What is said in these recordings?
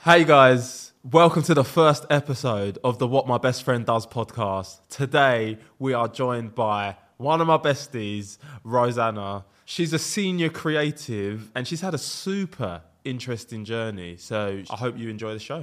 Hey guys, welcome to the first episode of the What My Best Friend Does podcast. Today we are joined by one of my besties, Rosanna. She's a senior creative and she's had a super interesting journey. So I hope you enjoy the show.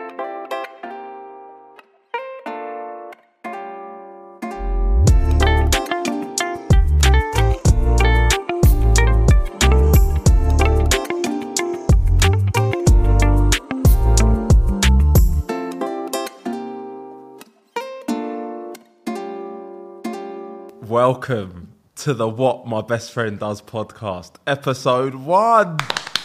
Welcome to the What My Best Friend Does podcast, episode 1.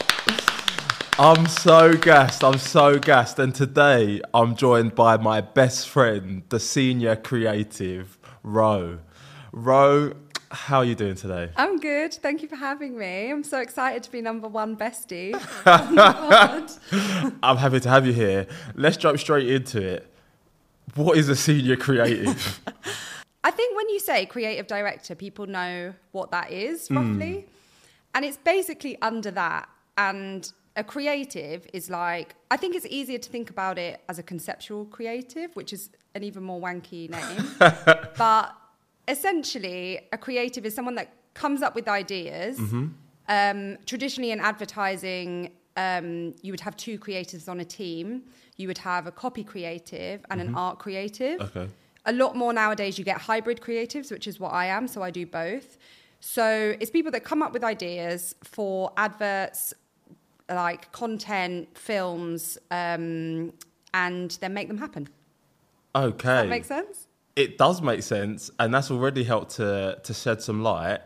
I'm so gassed. And today I'm joined by my best friend, the senior creative, Ro. Ro, how are you doing today? I'm good. Thank you for having me. I'm so excited to be number one bestie. Oh my God. I'm happy to have you here. Let's jump straight into it. What is a senior creative? I think when you say creative director, people know what that is, roughly. And it's basically under that. And a creative is like, I think it's easier to think about it as a conceptual creative, which is an even more wanky name. But essentially, a creative is someone that comes up with ideas. Traditionally in advertising, you would have two creatives on a team. You would have a copy creative and an art creative. Okay. A lot more nowadays, you get hybrid creatives, which is what I am, so I do both. So it's people that come up with ideas for adverts, like content, films, and then make them happen. Okay. Does that make sense? It does make sense, and that's already helped to shed some light.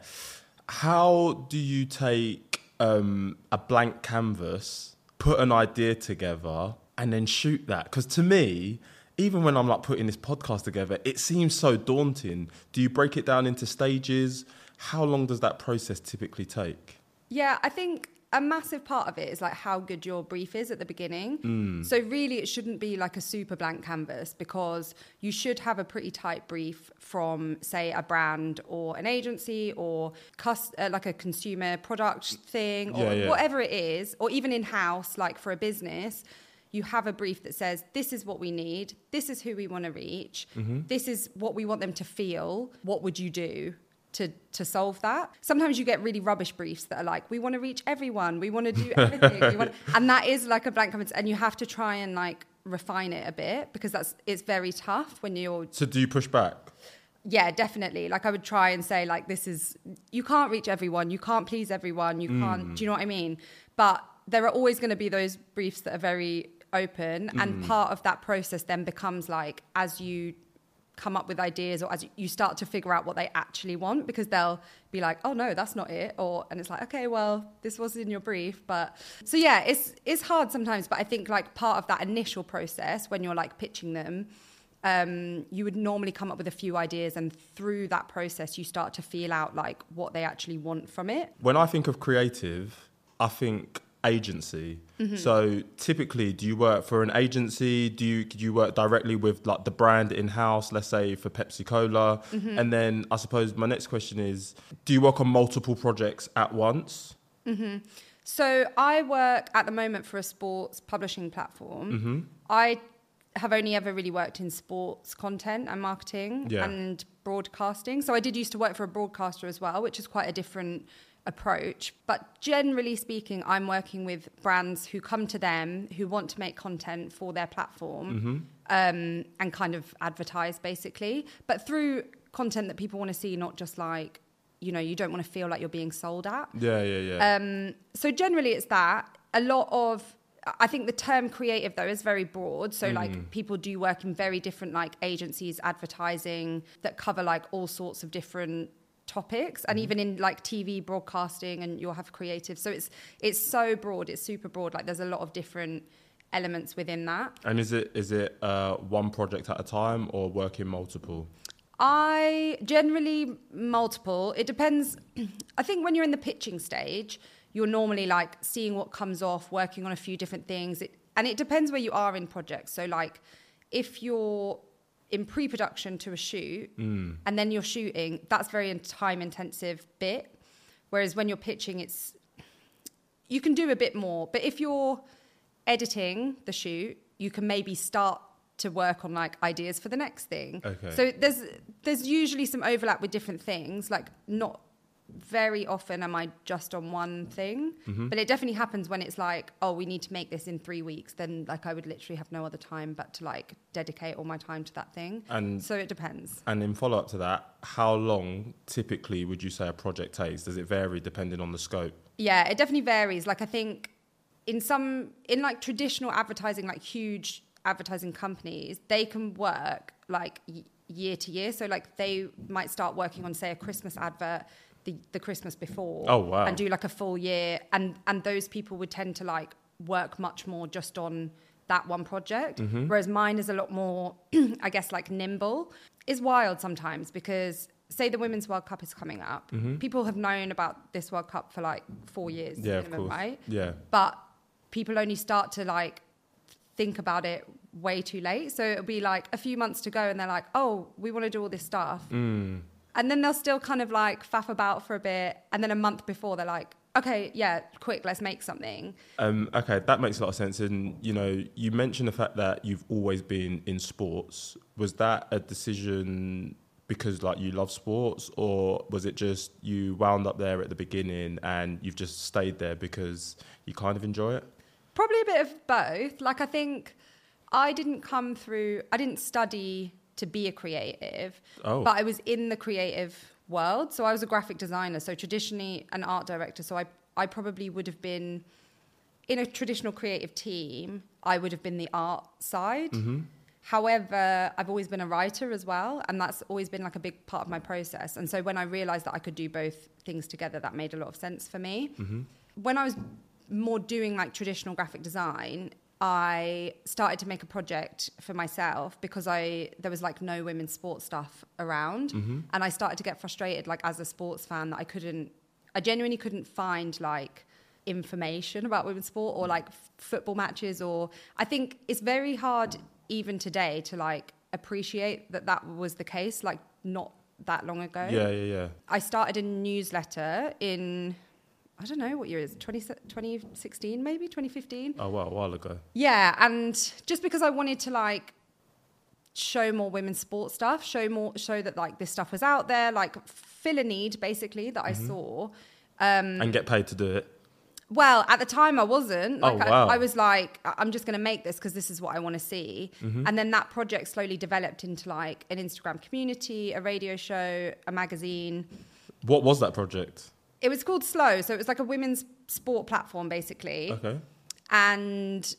How do you take a blank canvas, put an idea together, and then shoot that? Because to me, even when I'm like putting this podcast together, it seems so daunting. Do you break it down into stages? How long does that process typically take? Yeah, I think a massive part of it is like how good your brief is at the beginning. So really it shouldn't be like a super blank canvas, because you should have a pretty tight brief from, say, a brand or an agency or like a consumer product thing or whatever it is, or even in-house, like for a business. You have a brief that says, this is what we need, this is who we want to reach, this is what we want them to feel, what would you do to solve that? Sometimes you get really rubbish briefs that are like, we want to reach everyone, we want to do everything, and that is like a blank canvas, and you have to try and like refine it a bit, because it's very tough when you're... So do you push back? Yeah, definitely. Like I would try and say like, you can't reach everyone, you can't please everyone, you can't, do you know what I mean? But there are always going to be those briefs that are very open, and part of that process then becomes like, as you come up with ideas or as you start to figure out what they actually want, because they'll be like, oh no, that's not it, and it's like, okay, well, this was in your brief. But so yeah, it's hard sometimes, but I think like part of that initial process when you're like pitching them, you would normally come up with a few ideas, and through that process you start to feel out like what they actually want from it. When I think of creative, I think agency. So typically, do you work for an agency? Do you work directly with like the brand in-house, let's say for Pepsi Cola? And then I suppose my next question is, do you work on multiple projects at once? So I work at the moment for a sports publishing platform. I have only ever really worked in sports content and marketing and broadcasting. So I did used to work for a broadcaster as well, which is quite a different approach. But generally speaking, I'm working with brands who come to them, who want to make content for their platform, and kind of advertise basically, but through content that people want to see, not just like, you don't want to feel like you're being sold at. So generally it's that. I think the term creative though is very broad. So like people do work in very different like agencies, advertising, that cover like all sorts of different topics, and even in like TV broadcasting, and you'll have creative. So it's so broad, it's super broad. Like there's a lot of different elements within that. And is it one project at a time or working multiple? I generally multiple. It depends. I think when you're in the pitching stage, you're normally like seeing what comes off, working on a few different things. And it depends where you are in projects. So like if you're in pre-production to a shoot and then you're shooting, that's very time intensive bit. Whereas when you're pitching, you can do a bit more. But if you're editing the shoot, you can maybe start to work on like ideas for the next thing. Okay. So there's usually some overlap with different things. Like not very often am I just on one thing, but it definitely happens when it's like, oh, we need to make this in 3 weeks. Then like I would literally have no other time but to like dedicate all my time to that thing. And so it depends. And in follow up to that, how long typically would you say a project takes? Does it vary depending on the scope? Yeah, it definitely varies. Like I think in like traditional advertising, like huge advertising companies, they can work like year to year. So like they might start working on, say, a Christmas advert the Christmas before. Oh, wow. And do like a full year. And those people would tend to like work much more just on that one project. Whereas mine is a lot more, I guess, like nimble. It's wild sometimes because say the Women's World Cup is coming up. People have known about this World Cup for like 4 years minimum, right? Yeah. But people only start to like think about it way too late. So it'll be like a few months to go and they're like, oh, we want to do all this stuff. And then they'll still kind of like faff about for a bit. And then a month before they're like, okay, yeah, quick, let's make something. Okay, that makes a lot of sense. And, you know, you mentioned the fact that you've always been in sports. Was that a decision because like you love sports, or was it just you wound up there at the beginning and you've just stayed there because you kind of enjoy it? Probably a bit of both. Like I think I didn't study to be a creative, but I was in the creative world. So I was a graphic designer, so traditionally an art director. So I probably would have been in a traditional creative team. I would have been the art side. However, I've always been a writer as well, and that's always been like a big part of my process. And so when I realized that I could do both things together, that made a lot of sense for me. When I was more doing like traditional graphic design, I started to make a project for myself because there was like no women's sports stuff around. And I started to get frustrated, like as a sports fan, that I genuinely couldn't find like information about women's sport or like football matches. Or I think it's very hard even today to like appreciate that was the case, like not that long ago. Yeah. I started a newsletter in, I don't know what year it is, 2016 maybe, 2015. Oh, wow, a while ago. Yeah, and just because I wanted to like show more women's sports stuff, show that like this stuff was out there, like fill a need basically that I saw. And get paid to do it. Well, at the time I wasn't. Like, wow. I was like, I'm just going to make this because this is what I want to see. And then that project slowly developed into like an Instagram community, a radio show, a magazine. What was that project? It was called Slow. So it was like a women's sport platform, basically. Okay. And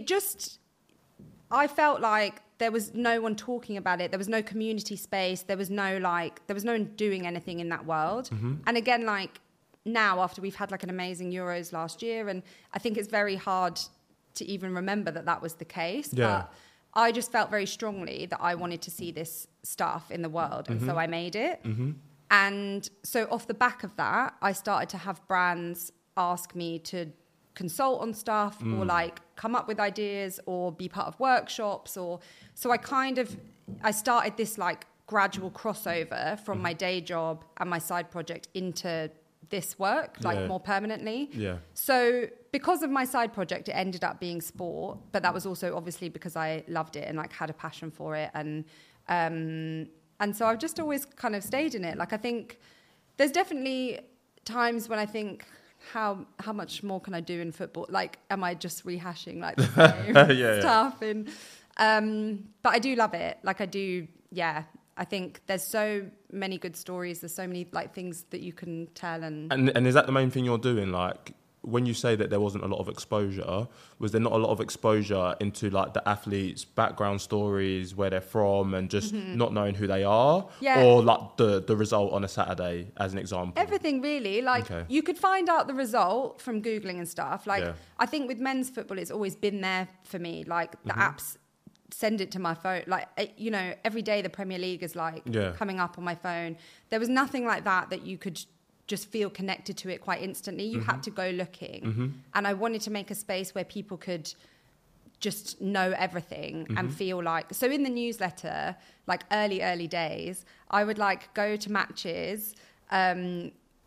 I felt like there was no one talking about it. There was no community space. There was no one doing anything in that world. And again, like now after we've had like an amazing Euros last year, and I think it's very hard to even remember that was the case. Yeah. But I just felt very strongly that I wanted to see this stuff in the world. And so I made it. And so off the back of that, I started to have brands ask me to consult on stuff or like come up with ideas or be part of workshops. So I started this like gradual crossover from my day job and my side project into this work, like more permanently. Yeah. So because of my side project, it ended up being sport, but that was also obviously because I loved it and like had a passion for it. And so I've just always kind of stayed in it. Like I think there's definitely times when I think, how much more can I do in football? Like, am I just rehashing like the same stuff? But I do love it. Like I do, yeah. I think there's so many good stories. There's so many like things that you can tell. And is that the main thing you're doing? Like, when you say that there wasn't a lot of exposure, was there not a lot of exposure into like the athletes' background stories, where they're from, and just not knowing who they are? Yeah. Or like the result on a Saturday, as an example? Everything really. Like you could find out the result from Googling and stuff. Like I think with men's football, it's always been there for me. Like the apps send it to my phone. Like, you know, every day the Premier League is like coming up on my phone. There was nothing like that you could just feel connected to it quite instantly. You had to go looking. And I wanted to make a space where people could just know everything and feel like... So in the newsletter, like early days, I would like go to matches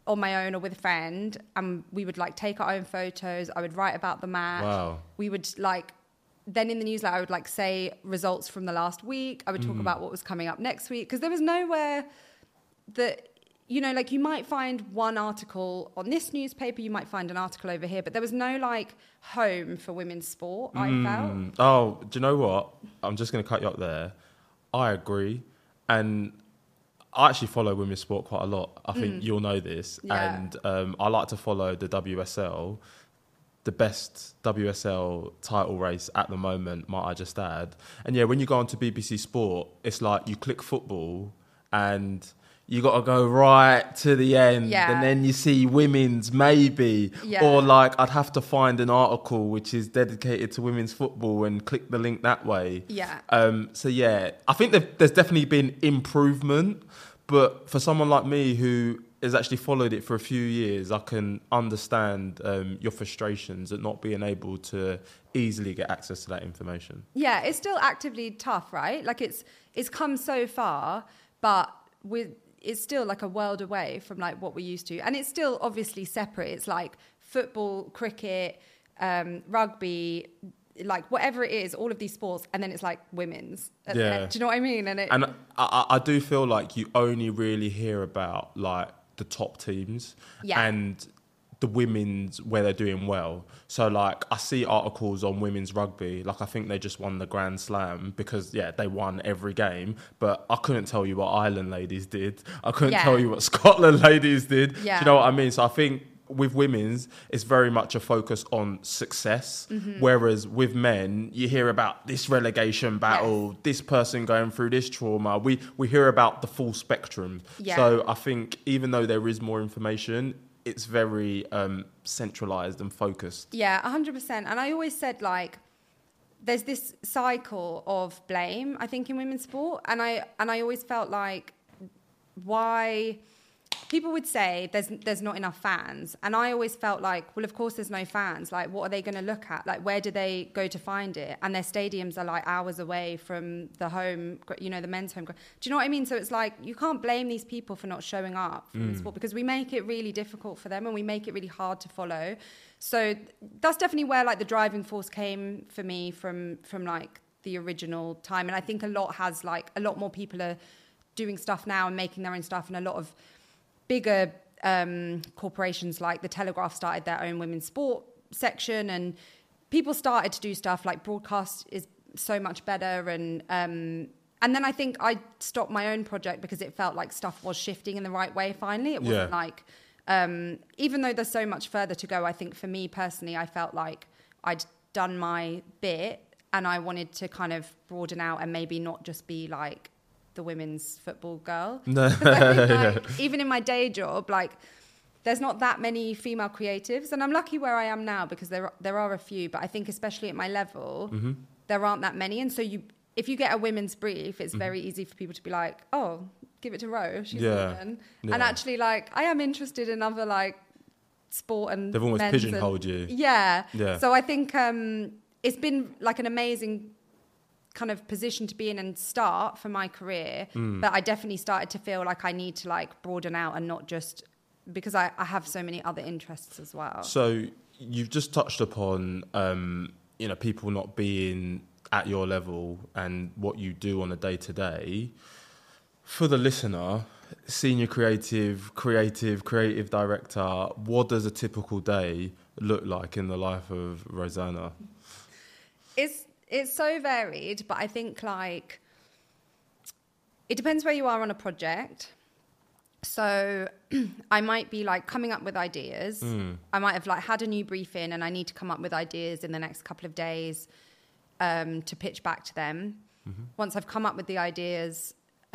on my own or with a friend, and we would like take our own photos. I would write about the match. Wow. We would like, then in the newsletter, I would like say results from the last week. I would talk about what was coming up next week, because there was nowhere that, you know, like you might find one article on this newspaper, you might find an article over here, but there was no like home for women's sport, I felt. Oh, do you know what? I'm just going to cut you up there. I agree. And I actually follow women's sport quite a lot. I think you'll know this. Yeah. And I like to follow the WSL, the best WSL title race at the moment, might I just add. And yeah, when you go onto BBC Sport, it's like you click football and you got to go right to the end, and then you see women's maybe, or like I'd have to find an article which is dedicated to women's football and click the link that way. So yeah, I think there's definitely been improvement, but for someone like me who has actually followed it for a few years, I can understand your frustrations at not being able to easily get access to that information. Yeah, it's still actively tough, right? Like it's come so far, but it's still like a world away from like what we used to, and it's still obviously separate. It's like football, cricket, rugby, like whatever it is, all of these sports, and then it's like women's. Do you know what I mean? And I do feel like you only really hear about like the top teams and the women's where they're doing well. So like I see articles on women's rugby, like I think they just won the Grand Slam because they won every game, but I couldn't tell you what Ireland ladies did. I couldn't tell you what Scotland ladies did. Do you know what I mean? So I think with women's, it's very much a focus on success. Whereas with men, you hear about this relegation battle, this person going through this trauma. We hear about the full spectrum. So I think even though there is more information, it's very centralized and focused. 100%. And I always said, like, there's this cycle of blame, I think, in women's sport. And I always felt like, why people would say there's not enough fans. And I always felt like, well, of course there's no fans. Like, what are they going to look at? Like, where do they go to find it? And their stadiums are like hours away from the home, you know, the men's home. Do you know what I mean? So it's like, you can't blame these people for not showing up for sport, because we make it really difficult for them and we make it really hard to follow. So that's definitely where like the driving force came for me from like the original time. And I think a lot more people are doing stuff now and making their own stuff, and a lot of bigger corporations like the Telegraph started their own women's sport section, and people started to do stuff like broadcast is so much better. And then I think I stopped my own project because it felt like stuff was shifting in the right way finally. It wasn't like, even though there's so much further to go, I think for me personally, I felt like I'd done my bit and I wanted to kind of broaden out and maybe not just be like the women's football girl. Even in my day job, like there's not that many female creatives, and I'm lucky where I am now because there are a few, but I think especially at my level there aren't that many. And so if you get a women's brief, it's very easy for people to be like, oh, give it to Ro, she's a woman. And actually, like, I am interested in other like sport, and they've almost pigeonholed you. So I think it's been like an amazing kind of position to be in and start for my career, but I definitely started to feel like I need to like broaden out, and not just because I have so many other interests as well. So you've just touched upon people not being at your level and what you do on a day-to-day. For the listener, senior creative director, what does a typical day look like in the life of Rosanna? It's so varied, but I think like it depends where you are on a project. So I might be like coming up with ideas. I might have like had a new brief in and I need to come up with ideas in the next couple of days to pitch back to them. Once I've come up with the ideas,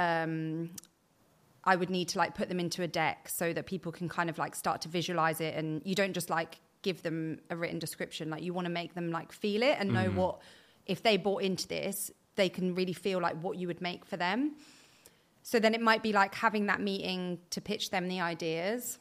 I would need to like put them into a deck so that people can kind of like start to visualize it, and you don't just like give them a written description. Like you want to make them like feel it and know what, if they bought into this, they can really feel like what you would make for them. So then it might be like having that meeting to pitch them the ideas.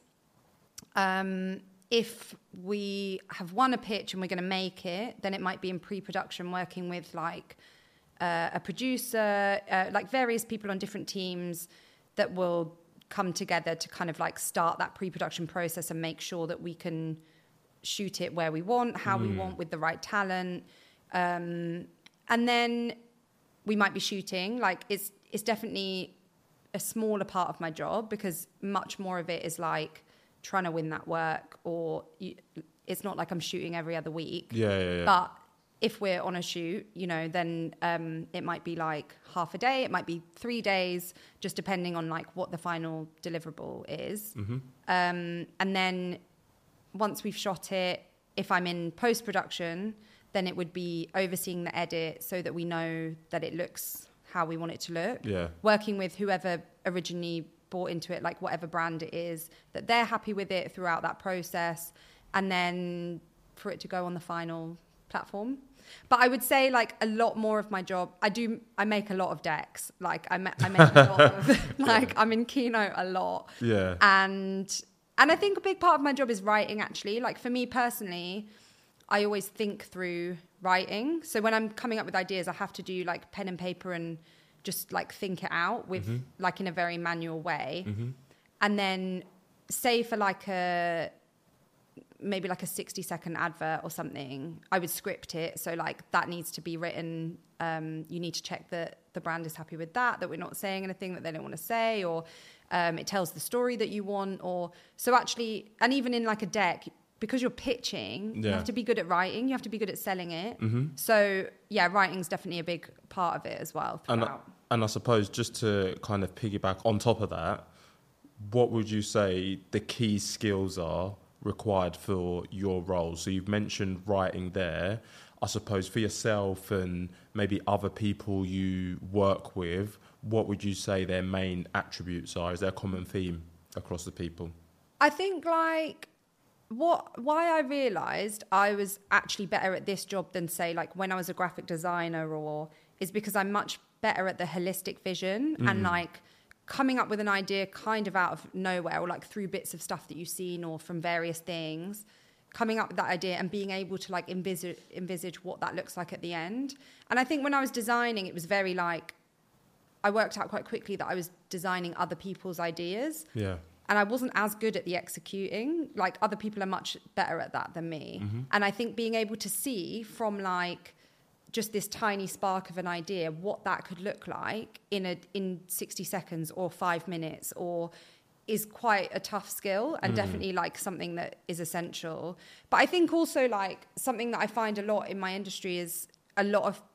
If we have won a pitch and we're going to make it, then it might be in pre-production, working with like a producer, like various people on different teams that will come together to kind of like start that pre-production process and make sure that we can shoot it where we want, how we want, with the right talent. And then we might be shooting. Like it's definitely a smaller part of my job, because much more of it is like trying to win that work, or it's not like I'm shooting every other week. Yeah. But if we're on a shoot, you know, then it might be like half a day, it might be 3 days, just depending on like what the final deliverable is. And then once we've shot it, if I'm in post-production, then it would be overseeing the edit so that we know that it looks how we want it to look. Yeah. Working with whoever originally bought into it, like whatever brand it is, that they're happy with it throughout that process, and then for it to go on the final platform. But I would say like a lot more of my job, I make a lot of decks. Like I make a lot of, like I'm in Keynote a lot. Yeah. And I think a big part of my job is writing, actually. Like for me personally, I always think through writing. So when I'm coming up with ideas, I have to do like pen and paper and just like think it out with like in a very manual way. And then say for like maybe like a 60-second advert or something, I would script it. So like that needs to be written. You need to check that the brand is happy with that we're not saying anything that they don't want to say, or it tells the story that you want. Or so actually, and even in like a deck, because you're pitching, you have to be good at writing, you have to be good at selling it. So yeah, writing's definitely a big part of it as well throughout. And I suppose just to kind of piggyback on top of that, what would you say the key skills are required for your role? So you've mentioned writing there. I suppose for yourself and maybe other people you work with, what would you say their main attributes are? Is there a common theme across the people? I think like why I realised I was actually better at this job than say like when I was a graphic designer, or is because I'm much better at the holistic vision and like coming up with an idea kind of out of nowhere, or like through bits of stuff that you've seen or from various things, coming up with that idea and being able to like envisage what that looks like at the end. And I think when I was designing, it was very like, I worked out quite quickly that I was designing other people's ideas. Yeah. And I wasn't as good at the executing. Like other people are much better at that than me. And I think being able to see from like just this tiny spark of an idea what that could look like in 60 seconds or 5 minutes or is quite a tough skill, and definitely like something that is essential. But I think also like something that I find a lot in my industry is a lot of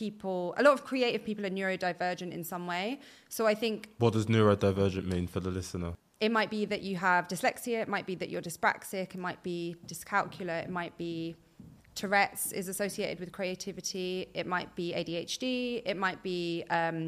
creative people are neurodivergent in some way. So I think... What does neurodivergent mean for the listener? It might be that you have dyslexia, it might be that you're dyspraxic, it might be dyscalculia, it might be Tourette's is associated with creativity, it might be ADHD, it might be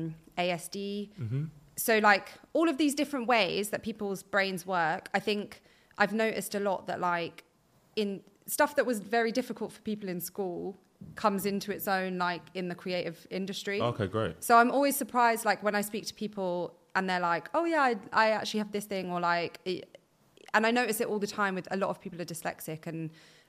ASD. So like all of these different ways that people's brains work, I think I've noticed a lot that like in stuff that was very difficult for people in school comes into its own like in the creative industry. Okay, great. So I'm always surprised like when I speak to people and they're like, oh yeah, I actually have this thing, or like, and I notice it all the time with a lot of people who are dyslexic, and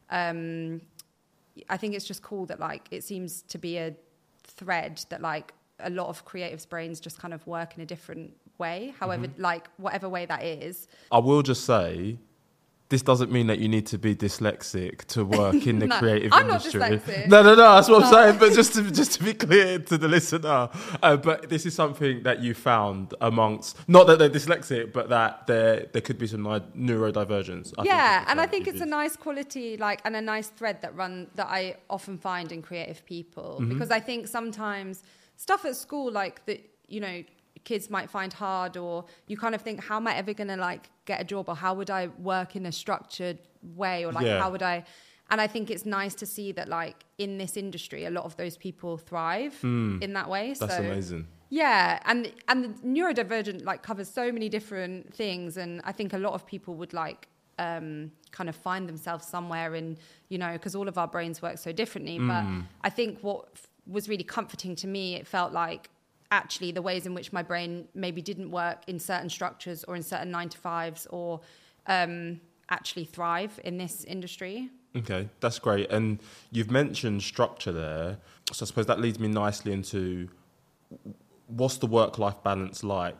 I think it's just cool that like it seems to be a thread that like a lot of creatives' brains just kind of work in a different way, however, like whatever way that is. I will just say, this doesn't mean that you need to be dyslexic to work in the creative industry. I'm not dyslexic. No, that's what I'm saying. But just to be clear to the listener, but this is something that you found amongst, not that they're dyslexic, but that there could be some neurodivergence. I think it's a nice quality, like, and a nice thread that I often find in creative people, because I think sometimes stuff at school, like that, you know, kids might find hard, or you kind of think, how am I ever going to like get a job, or how would I work in a structured way, or like how would I, and I think it's nice to see that like in this industry a lot of those people thrive in that way. That's amazing. Yeah, and the neurodivergent like covers so many different things, and I think a lot of people would like kind of find themselves somewhere in, you know, because all of our brains work so differently. But I think what was really comforting to me, it felt like actually the ways in which my brain maybe didn't work in certain structures or in certain 9-to-5s or actually thrive in this industry. Okay, that's great. And you've mentioned structure there, so I suppose that leads me nicely into what's the work-life balance like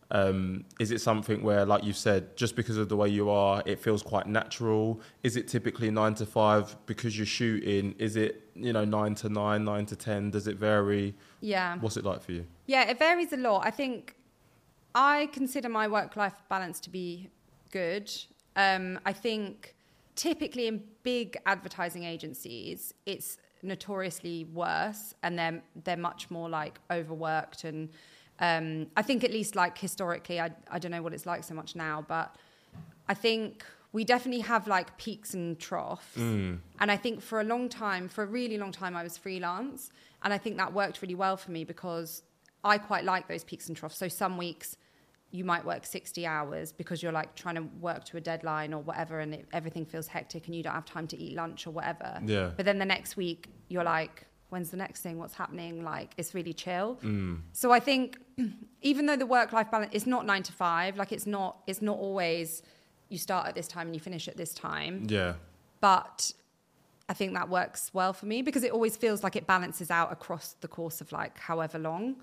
Is it something where, like you said, just because of the way you are, it feels quite natural? Is it typically 9 to 5 because you're shooting? Is it, 9 to 9, 9 to 10? Does it vary? Yeah. What's it like for you? Yeah, it varies a lot. I think I consider my work-life balance to be good. I think typically in big advertising agencies, it's notoriously worse, and they're much more like overworked, and I think at least like historically, I don't know what it's like so much now, but I think we definitely have like peaks and troughs. And I think for a really long time, I was freelance, and I think that worked really well for me because I quite like those peaks and troughs. So some weeks you might work 60 hours because you're like trying to work to a deadline or whatever, and everything feels hectic and you don't have time to eat lunch or whatever. Yeah. But then the next week you're like, when's the next thing? What's happening? Like, it's really chill. So I think even though the work-life balance is not 9 to 5, like it's not always you start at this time and you finish at this time. Yeah. But I think that works well for me because it always feels like it balances out across the course of like however long.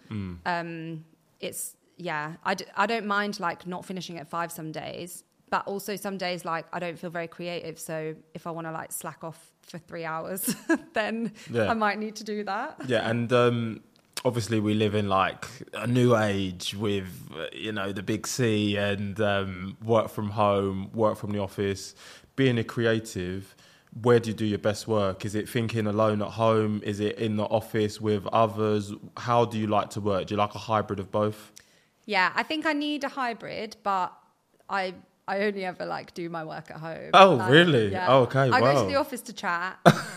I don't mind like not finishing at 5 some days, but also some days like I don't feel very creative. So if I want to like slack off for 3 hours, then I might need to do that. Yeah, and obviously we live in like a new age with the big C and work from home, work from the office. Being a creative, where do you do your best work? Is it thinking alone at home? Is it in the office with others? How do you like to work? Do you like a hybrid of both? Yeah, I think I need a hybrid, but I only ever like do my work at home. Oh, really? Yeah. Oh, okay, I wow. go to the office to chat.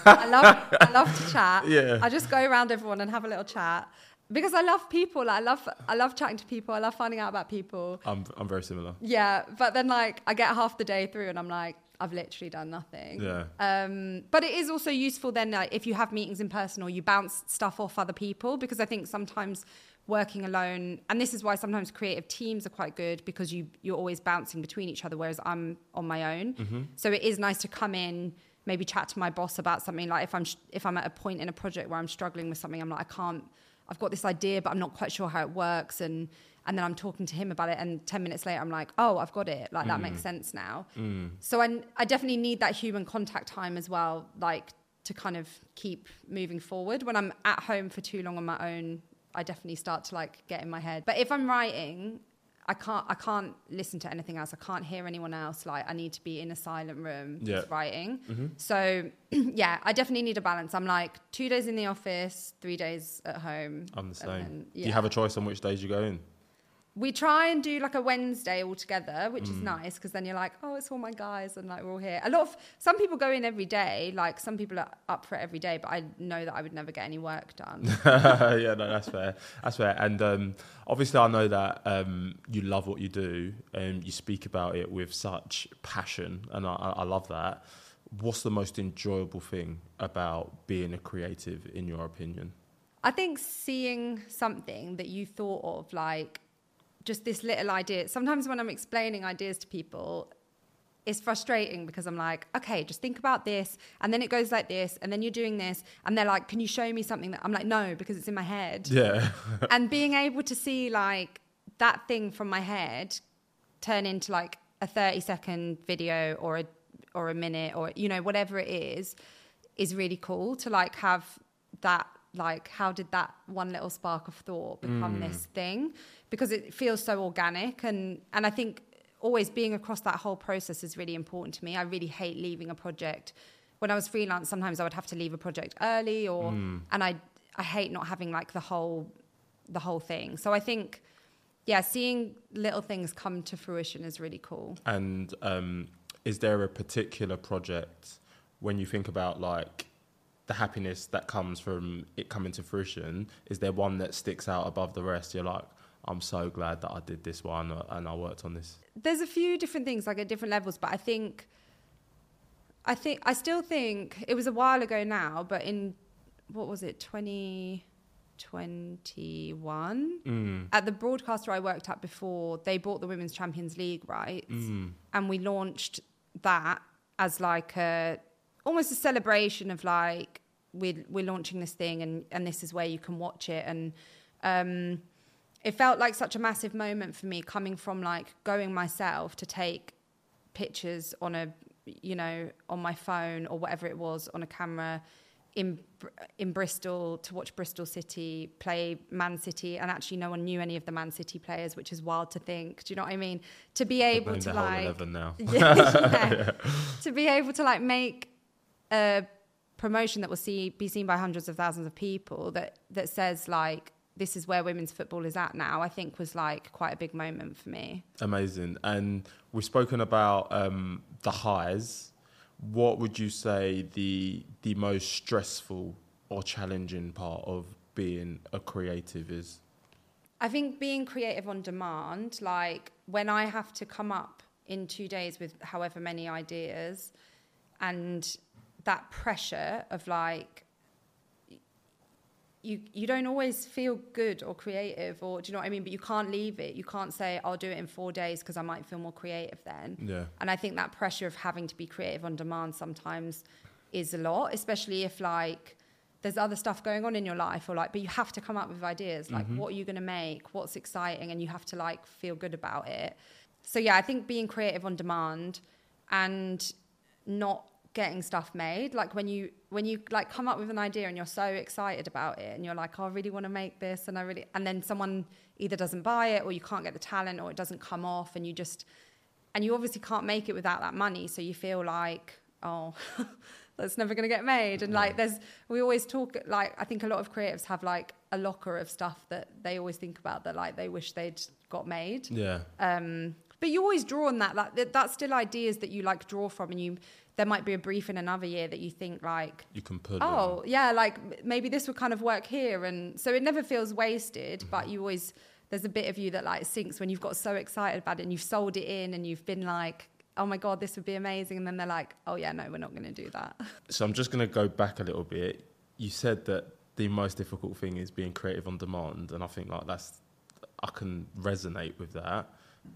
I love to chat. Yeah. I just go around everyone and have a little chat because I love people. I love chatting to people. I love finding out about people. I'm very similar. Yeah, but then like I get half the day through and I'm like, I've literally done nothing. Yeah. But it is also useful then like, if you have meetings in person or you bounce stuff off other people, because I think sometimes working alone, and this is why sometimes creative teams are quite good because you're always bouncing between each other, whereas I'm on my own. So it is nice to come in, maybe chat to my boss about something. Like if I'm at a point in a project where I'm struggling with something, I'm like, I've got this idea, but I'm not quite sure how it works. And then I'm talking to him about it. And 10 minutes later, I'm like, oh, I've got it. Like that makes sense now. So I definitely need that human contact time as well, like to kind of keep moving forward. When I'm at home for too long on my own, I definitely start to like get in my head. But if I'm writing, I can't listen to anything else. I can't hear anyone else. Like I need to be in a silent room just writing. So yeah, I definitely need a balance. I'm like 2 days in the office, 3 days at home. I'm the same. Then, Do you have a choice on which days you go in? We try and do like a Wednesday all together, which is nice because then you're like, oh, it's all my guys and like we're all here. Some people go in every day, like some people are up for it every day, but I know that I would never get any work done. Yeah, no, that's fair. That's fair. And obviously I know that you love what you do and you speak about it with such passion, and I love that. What's the most enjoyable thing about being a creative in your opinion? I think seeing something that you thought of, like just this little idea. Sometimes when I'm explaining ideas to people, it's frustrating because I'm like, okay, just think about this. And then it goes like this. And then you're doing this. And they're like, can you show me something that I'm like, no, because it's in my head. Yeah. And being able to see like that thing from my head turn into like a 30-second video or a minute or, whatever it is really cool to like have that. Like, how did that one little spark of thought become this thing? Because it feels so organic. And I think always being across that whole process is really important to me. I really hate leaving a project. When I was freelance, sometimes I would have to leave a project early and I hate not having like the whole thing. So I think, yeah, seeing little things come to fruition is really cool. And is there a particular project when you think about like the happiness that comes from it coming to fruition, is there one that sticks out above the rest? You're like, I'm so glad that I did this one and I worked on this. There's a few different things, like at different levels, but I still think it was a while ago now, but in, what was it, 2021? At the broadcaster I worked at before, they bought the Women's Champions League rights, and we launched that as like almost a celebration of like, we're launching this thing and this is where you can watch it. And it felt like such a massive moment for me, coming from like going myself to take pictures on on my phone or whatever it was, on a camera in Bristol, to watch Bristol City play Man City, and actually no one knew any of the Man City players, which is wild to think. Do you know what I mean? To be able to like 11 now. to be able to like make a promotion that will be seen by hundreds of thousands of people that says like, this is where women's football is at now, I think was like quite a big moment for me. Amazing. And we've spoken about the highs. What would you say the most stressful or challenging part of being a creative is? I think being creative on demand, like when I have to come up in 2 days with however many ideas, and that pressure of like, you don't always feel good or creative, or do you know what I mean? But you can't leave it. You can't say, I'll do it in 4 days because I might feel more creative then. Yeah. And I think that pressure of having to be creative on demand sometimes is a lot, especially if like there's other stuff going on in your life, or like, but you have to come up with ideas, like what are you going to make? What's exciting? And you have to like feel good about it. So yeah, I think being creative on demand and not getting stuff made, like when you like come up with an idea and you're so excited about it and you're like, oh, I really want to make this, and then someone either doesn't buy it, or you can't get the talent, or it doesn't come off, and you obviously can't make it without that money, so you feel like, oh, that's never going to get made. And like we always talk, like I think a lot of creatives have like a locker of stuff that they always think about that like they wish they'd got made. But you always draw on that, like that's still ideas that you like draw from, and there might be a brief in another year that you think like, you can put yeah, like maybe this would kind of work here. And so it never feels wasted, but there's a bit of you that like sinks when you've got so excited about it and you've sold it in and you've been like, oh my God, this would be amazing. And then they're like, oh yeah, no, we're not going to do that. So I'm just going to go back a little bit. You said that the most difficult thing is being creative on demand. And I think like I can resonate with that.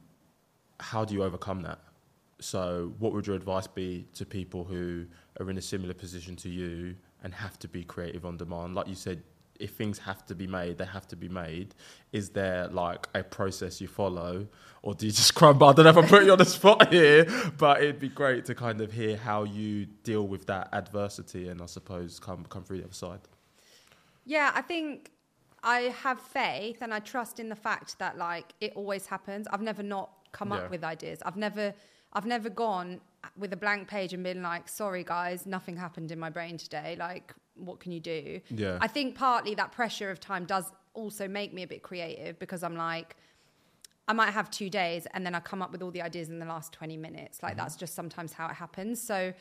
How do you overcome that? So what would your advice be to people who are in a similar position to you and have to be creative on demand? Like you said, if things have to be made, they have to be made. Is there like a process you follow, or do you just crumble? I don't know if I'm putting you on the spot here, but it'd be great to kind of hear how you deal with that adversity and I suppose come through the other side. Yeah, I think I have faith and I trust in the fact that like it always happens. I've never not come up with ideas. I've never gone with a blank page and been like, sorry guys, nothing happened in my brain today. Like, what can you do? Yeah. I think partly that pressure of time does also make me a bit creative, because I'm like, I might have 2 days and then I come up with all the ideas in the last 20 minutes. Like that's just sometimes how it happens. So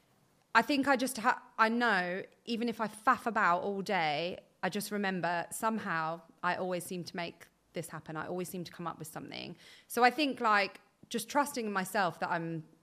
I think I know even if I faff about all day, I just remember somehow I always seem to make this happen. I always seem to come up with something. So I think like just trusting in myself that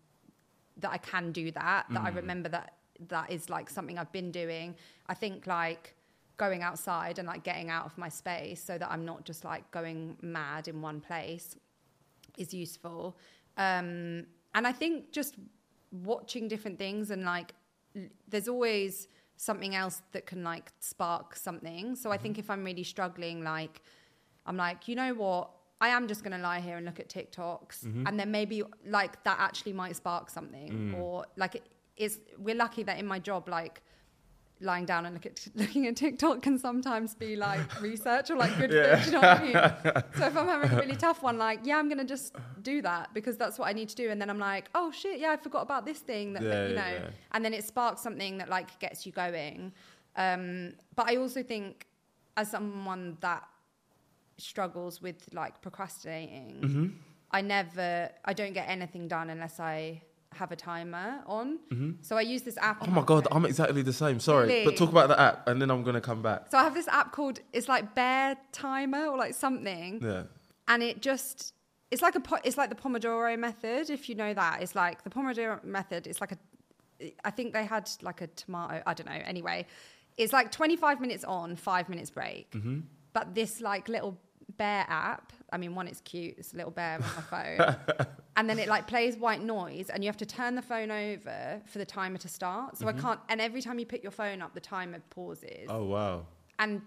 I can do that, that I remember that is like something I've been doing. I think like going outside and like getting out of my space so that I'm not just like going mad in one place is useful. And I think just watching different things and like there's always something else that can like spark something. So I think if I'm really struggling, like I'm like, you know what? I am just going to lie here and look at TikToks, and then maybe like that actually might spark something, or like we're lucky that in my job, like lying down and looking at TikTok can sometimes be like research or like good food, you know what I mean? So if I'm having a really tough one, like, yeah, I'm going to just do that because that's what I need to do. And then I'm like, oh shit, yeah, I forgot about this thing that, and then it sparks something that like gets you going. But I also think as someone that struggles with like procrastinating, I don't get anything done unless I have a timer on. So I use this app. Oh my God, I'm exactly the same. Sorry, really? But talk about the app and then I'm going to come back. So I have this app called, it's like Bear Timer or like something. Yeah. And it's like the Pomodoro method, if you know that. It's like the Pomodoro method. It's like I think they had like a tomato. I don't know. Anyway, it's like 25 minutes on, 5 minutes break. But this like little bear app, I mean, one, it's cute. It's a little bear on my phone. And then it like plays white noise and you have to turn the phone over for the timer to start. So I can't, and every time you pick your phone up, the timer pauses. Oh, wow. And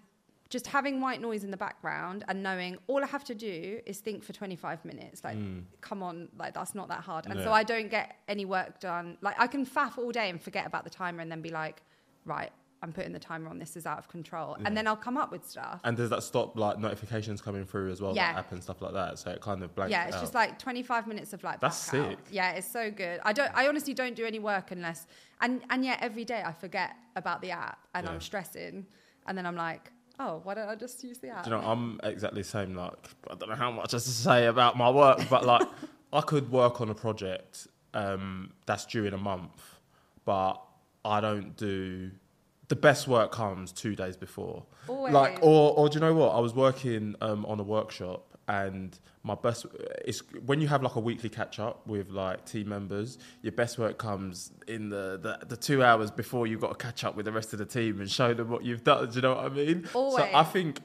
just having white noise in the background and knowing all I have to do is think for 25 minutes. Like, come on, like that's not that hard. And so I don't get any work done. Like I can faff all day and forget about the timer and then be like, right, I'm putting the timer on, this is out of control. Yeah. And then I'll come up with stuff. And does that stop like notifications coming through as well, that app and stuff like that? So it kind of blanks it's out. Just like 25 minutes of like, that's sick. Yeah, it's so good. I honestly don't do any work unless, and yet every day I forget about the app and I'm stressing. And then I'm like, oh, why don't I just use the app? Do you know, I'm exactly the same. Like, I don't know how much has to say about my work, but like, I could work on a project that's due in a month, but I don't do. The best work comes 2 days before. Always. Like, or do you know what? I was working on a workshop, and my best is when you have like a weekly catch up with like team members. Your best work comes in the 2 hours before you've got to catch up with the rest of the team and show them what you've done. Do you know what I mean? Always. So I think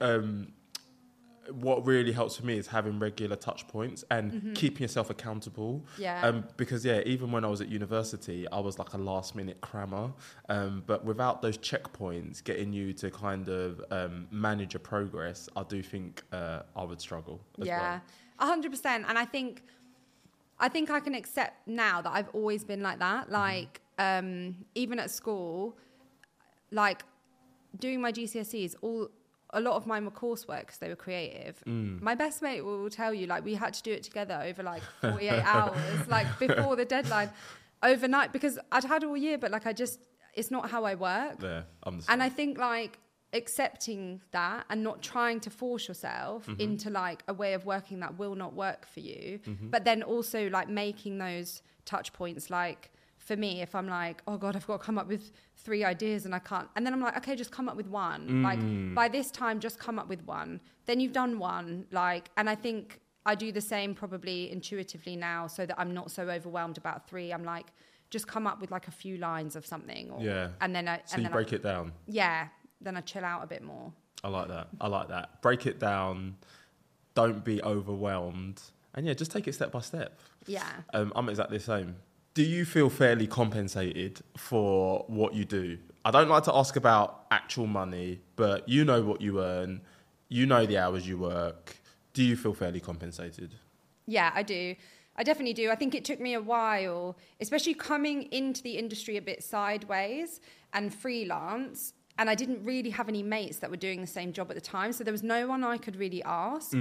what really helps for me is having regular touch points and keeping yourself accountable. Yeah. Because even when I was at university, I was like a last minute crammer. But without those checkpoints getting you to kind of manage your progress, I do think I would struggle as well. 100%. And I think I can accept now that I've always been like that. Like, even at school, like doing my GCSEs, a lot of mine were coursework because they were creative. My best mate will tell you, like, we had to do it together over like 48 hours, like before the deadline, overnight, because I'd had all year, but like it's not how I work. Yeah, and I think like accepting that and not trying to force yourself into like a way of working that will not work for you, but then also like making those touch points, like, for me, if I'm like, oh God, I've got to come up with 3 ideas and I can't. And then I'm like, okay, just come up with one. Like by this time, just come up with one. Then you've done one. Like, and I think I do the same probably intuitively now so that I'm not so overwhelmed about 3. I'm like, just come up with like a few lines of something. And then you break it down. Yeah. Then I chill out a bit more. I like that. Break it down. Don't be overwhelmed. And just take it step by step. Yeah. I'm exactly the same. Do you feel fairly compensated for what you do? I don't like to ask about actual money, but you know what you earn. You know the hours you work. Do you feel fairly compensated? Yeah, I do. I definitely do. I think it took me a while, especially coming into the industry a bit sideways and freelance. And I didn't really have any mates that were doing the same job at the time. So there was no one I could really ask.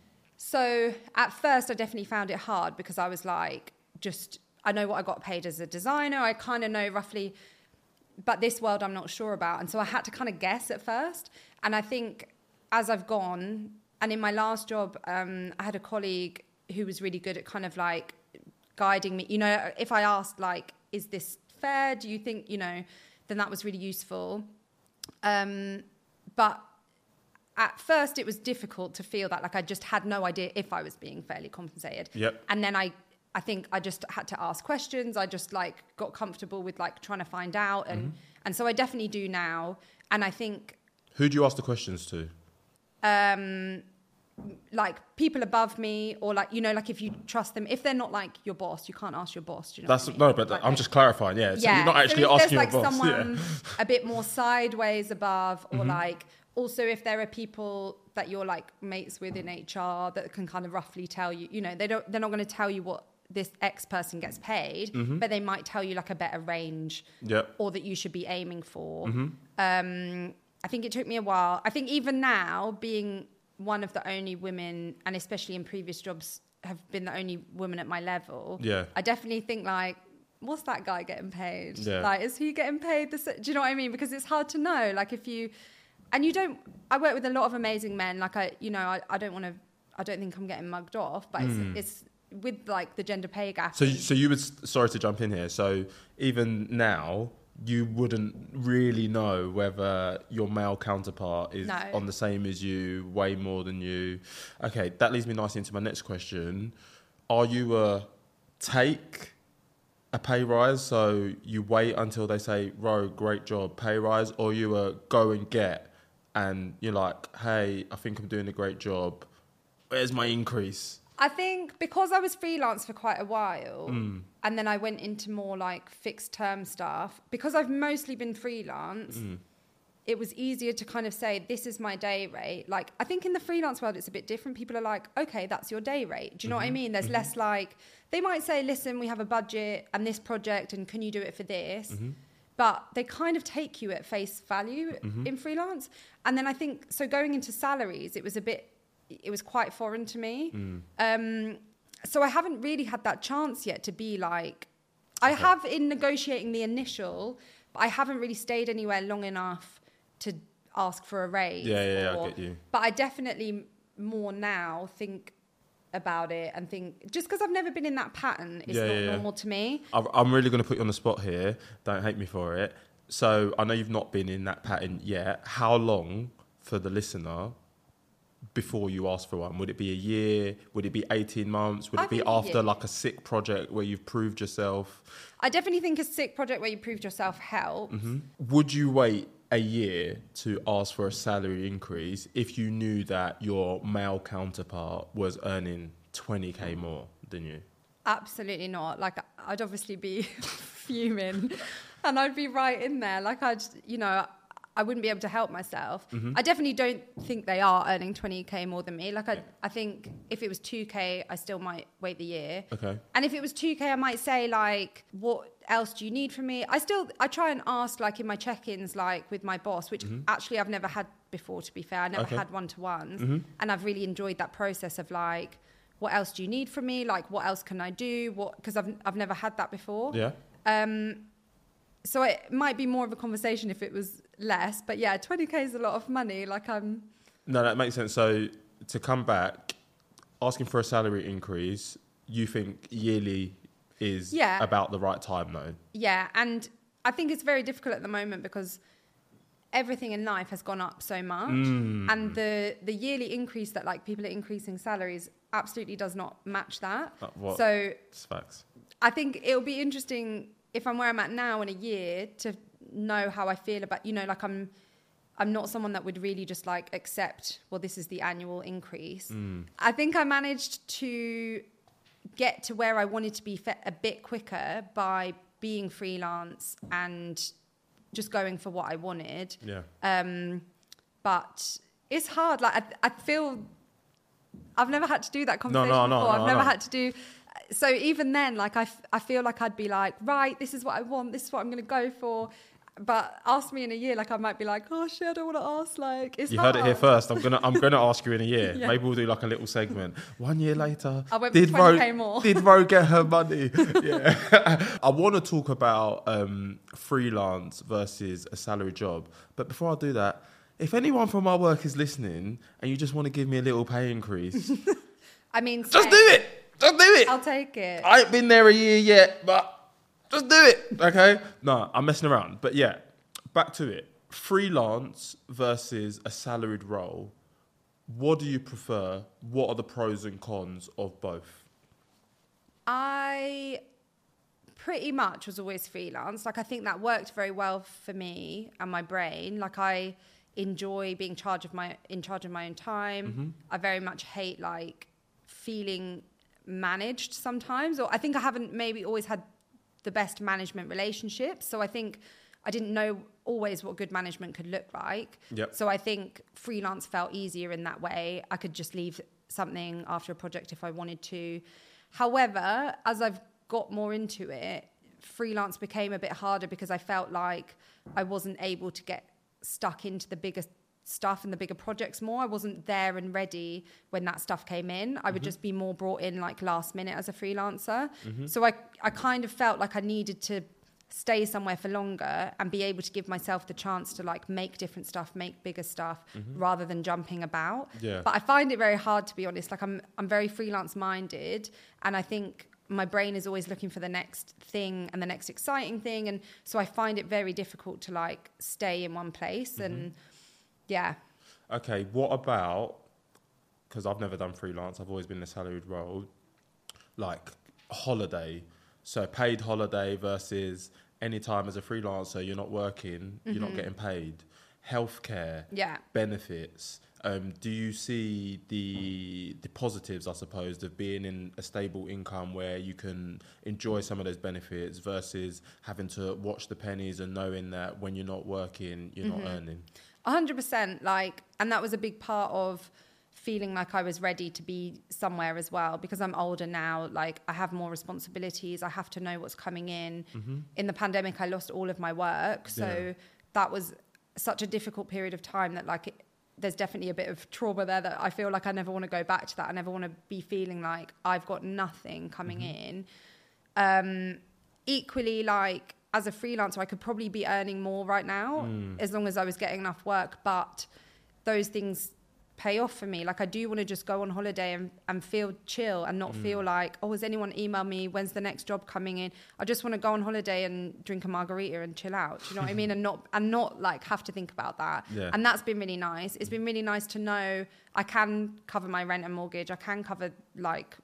So at first, I definitely found it hard because I was like, I know what I got paid as a designer. I kind of know roughly, but this world I'm not sure about. And so I had to kind of guess at first. And I think as I've gone, and in my last job, I had a colleague who was really good at kind of like guiding me. You know, if I asked like, is this fair? Do you think, then that was really useful. But at first it was difficult to feel that like I just had no idea if I was being fairly compensated. Yep. And then I think I just had to ask questions. I just like got comfortable with like trying to find out. And so I definitely do now. And I think... Who do you ask the questions to? Like people above me, or like, like if you trust them, if they're not like your boss, you can't ask your boss. Do you know what I mean? No, but like, I'm just clarifying. Yeah. So you're not actually asking your boss. There's like someone a bit more sideways above, or like, also if there are people that you're like mates with in HR that can kind of roughly tell you, they're not going to tell you what this X person gets paid, but they might tell you like a better range, or that you should be aiming for. I think it took me a while. I think even now, being one of the only women, and especially in previous jobs, have been the only woman at my level. Yeah, I definitely think like, what's that guy getting paid? Yeah. Like, is he getting paid? Do you know what I mean? Because it's hard to know. Like if you, and you don't. I work with a lot of amazing men. Like I don't want to. I don't think I'm getting mugged off, but it's with like the gender pay gap. So you would, sorry to jump in here. So even now, you wouldn't really know whether your male counterpart is on the same as you, way more than you. Okay, that leads me nicely into my next question. Are you take a pay rise, so you wait until they say, Ro, great job, pay rise, or you go and get, and you're like, hey, I think I'm doing a great job, where's my increase? I think because I was freelance for quite a while, and then I went into more like fixed term stuff, because I've mostly been freelance, it was easier to kind of say, this is my day rate. Like, I think in the freelance world, it's a bit different. People are like, okay, that's your day rate. Do you know what I mean? There's less like, they might say, listen, we have a budget and this project, and can you do it for this? But they kind of take you at face value in freelance. And then I think, so going into salaries, it was quite foreign to me. So I haven't really had that chance yet to be like, I have in negotiating the initial, but I haven't really stayed anywhere long enough to ask for a raise. Yeah, I get you. But I definitely more now think about it and think, just because I've never been in that pattern, it's not normal to me. I'm really going to put you on the spot here. Don't hate me for it. So I know you've not been in that pattern yet. How long, for the listener, before you ask for one? Would it be a year? Would it be 18 months? Would it be after like a sick project where you've proved yourself? I definitely think a sick project where you proved yourself helps. Would you wait a year to ask for a salary increase if you knew that your male counterpart was earning 20k more than you? Absolutely not. Like, I'd obviously be fuming and I'd be right in there. Like, I wouldn't be able to help myself. I definitely don't think they are earning 20k more than me. Like, I think if it was 2k, I still might wait the year. Okay. And if it was 2k, I might say, like, what else do you need from me? I try and ask, like, in my check-ins, like, with my boss, which actually I've never had before, to be fair. I never had one-to-ones. And I've really enjoyed that process of, like, what else do you need from me? Like, what else can I do? Because I've never had that before. Yeah. So it might be more of a conversation if it was less, but yeah, 20k is a lot of money. Like, No, that makes sense. So to come back, asking for a salary increase, you think yearly is about the right time though? Yeah, and I think it's very difficult at the moment because everything in life has gone up so much, and the yearly increase that like people are increasing salaries absolutely does not match that. So it's facts. I think it'll be interesting if I'm where I'm at now in a year to know how I feel about, like I'm not someone that would really just like accept, well, this is the annual increase. I think I managed to get to where I wanted to be a bit quicker by being freelance and just going for what I wanted. Yeah. But it's hard. Like I feel I've never had to do that conversation before. I've never had to do. So even then, like I feel like I'd be like, right, this is what I want. This is what I'm going to go for. But ask me in a year, like I might be like, oh shit, I don't want to ask. Like it's hard. Heard it here first. I'm gonna ask you in a year. Yeah. Maybe we'll do like a little segment. 1 year later, I went with 20k more. Did Ro get her money? Yeah. I want to talk about freelance versus a salary job. But before I do that, if anyone from our work is listening and you just want to give me a little pay increase, I mean, just do it. Just do it. I'll take it. I ain't been there a year yet, but just do it, okay? No, I'm messing around. But yeah, back to it. Freelance versus a salaried role. What do you prefer? What are the pros and cons of both? I pretty much was always freelance. Like, I think that worked very well for me and my brain. Like, I enjoy being in charge of my own time. I very much hate, like, feeling managed sometimes. Or I think I haven't maybe always had the best management relationships. So I think I didn't know always what good management could look like. Yep. So I think freelance felt easier in that way. I could just leave something after a project if I wanted to. However, as I've got more into it, freelance became a bit harder because I felt like I wasn't able to get stuck into the bigger stuff and the bigger projects more. I wasn't there and ready when that stuff came in. I would just be more brought in like last minute as a freelancer. So I kind of felt like I needed to stay somewhere for longer and be able to give myself the chance to like make different stuff, make bigger stuff rather than jumping about. Yeah. But I find it very hard, to be honest. Like I'm very freelance minded, and I think my brain is always looking for the next thing and the next exciting thing. And so I find it very difficult to like stay in one place and yeah. Okay, what about, because I've never done freelance, I've always been in a salaried role, like holiday. So paid holiday versus any time as a freelancer, you're not working, you're not getting paid. Healthcare, benefits, Do you see the positives, I suppose, of being in a stable income where you can enjoy some of those benefits versus having to watch the pennies and knowing that when you're not working, you're not earning? 100%. Like, and that was a big part of feeling like I was ready to be somewhere as well, because I'm older now. Like, I have more responsibilities. I have to know what's coming in. In the pandemic, I lost all of my work. So that was such a difficult period of time that, like, there's definitely a bit of trauma there that I feel like I never want to go back to that. I never want to be feeling like I've got nothing coming in. Equally, like, as a freelancer, I could probably be earning more right now as long as I was getting enough work. But those things pay off for me. Like, I do want to just go on holiday and feel chill and not feel like, oh, has anyone emailed me? When's the next job coming in? I just want to go on holiday and drink a margarita and chill out. Do you know what I mean? And not like have to think about that. Yeah. And that's been really nice. It's been really nice to know I can cover my rent and mortgage. I can cover like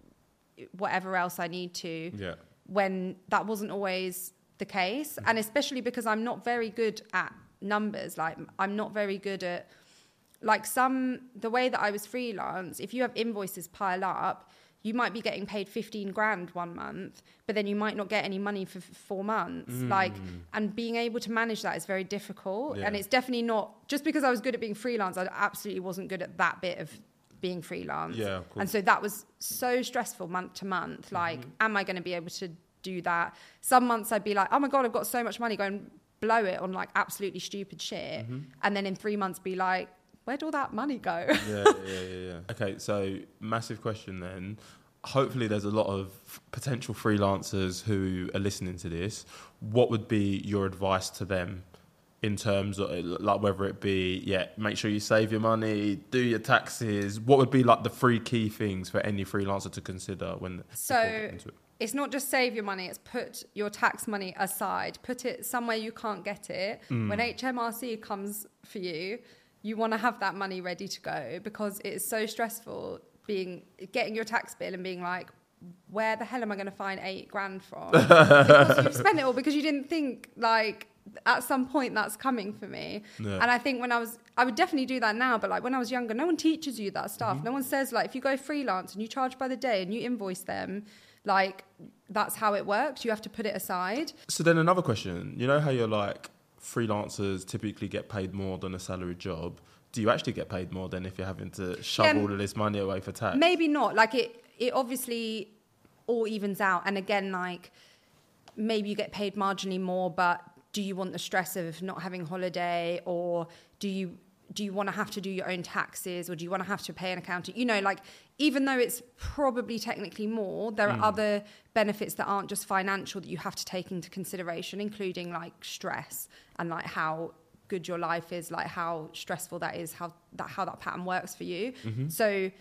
whatever else I need to. Yeah. When that wasn't always the case. And especially because I'm not very good at numbers. Like, I'm not very good at, like, the way that I was freelance, if you have invoices pile up, you might be getting paid 15 grand one month, but then you might not get any money for 4 months. Like, and being able to manage that is very difficult. Yeah. And it's definitely not, just because I was good at being freelance, I absolutely wasn't good at that bit of being freelance. Yeah, of course. And so that was so stressful month to month. Like, am I going to be able to do that? Some months I'd be like, oh my God, I've got so much money, go and blow it on like absolutely stupid shit. And then in 3 months be like, where'd all that money go? Yeah. Okay, so massive question then. Hopefully there's a lot of potential freelancers who are listening to this. What would be your advice to them in terms of, like, whether it be, make sure you save your money, do your taxes? What would be like the 3 key things for any freelancer to consider when... So it's not just save your money, it's put your tax money aside. Put it somewhere you can't get it. When HMRC comes for you, you want to have that money ready to go, because it is so stressful getting your tax bill and being like, where the hell am I going to find 8 grand from? Because you've spent it all because you didn't think, like, at some point that's coming for me. Yeah. And I think I would definitely do that now, but like when I was younger, no one teaches you that stuff. No one says, like, if you go freelance and you charge by the day and you invoice them, like, that's how it works. You have to put it aside. So then another question, you know how you're like, freelancers typically get paid more than a salaried job. Do you actually get paid more than if you're having to shove all of this money away for tax? Maybe not. Like, it obviously all evens out. And again, like, maybe you get paid marginally more, but do you want the stress of not having holiday, or do you want to have to do your own taxes, or do you want to have to pay an accountant? You know, like, even though it's probably technically more, there are other benefits that aren't just financial that you have to take into consideration, including like stress and like how good your life is, like how stressful that is, how that pattern works for you. So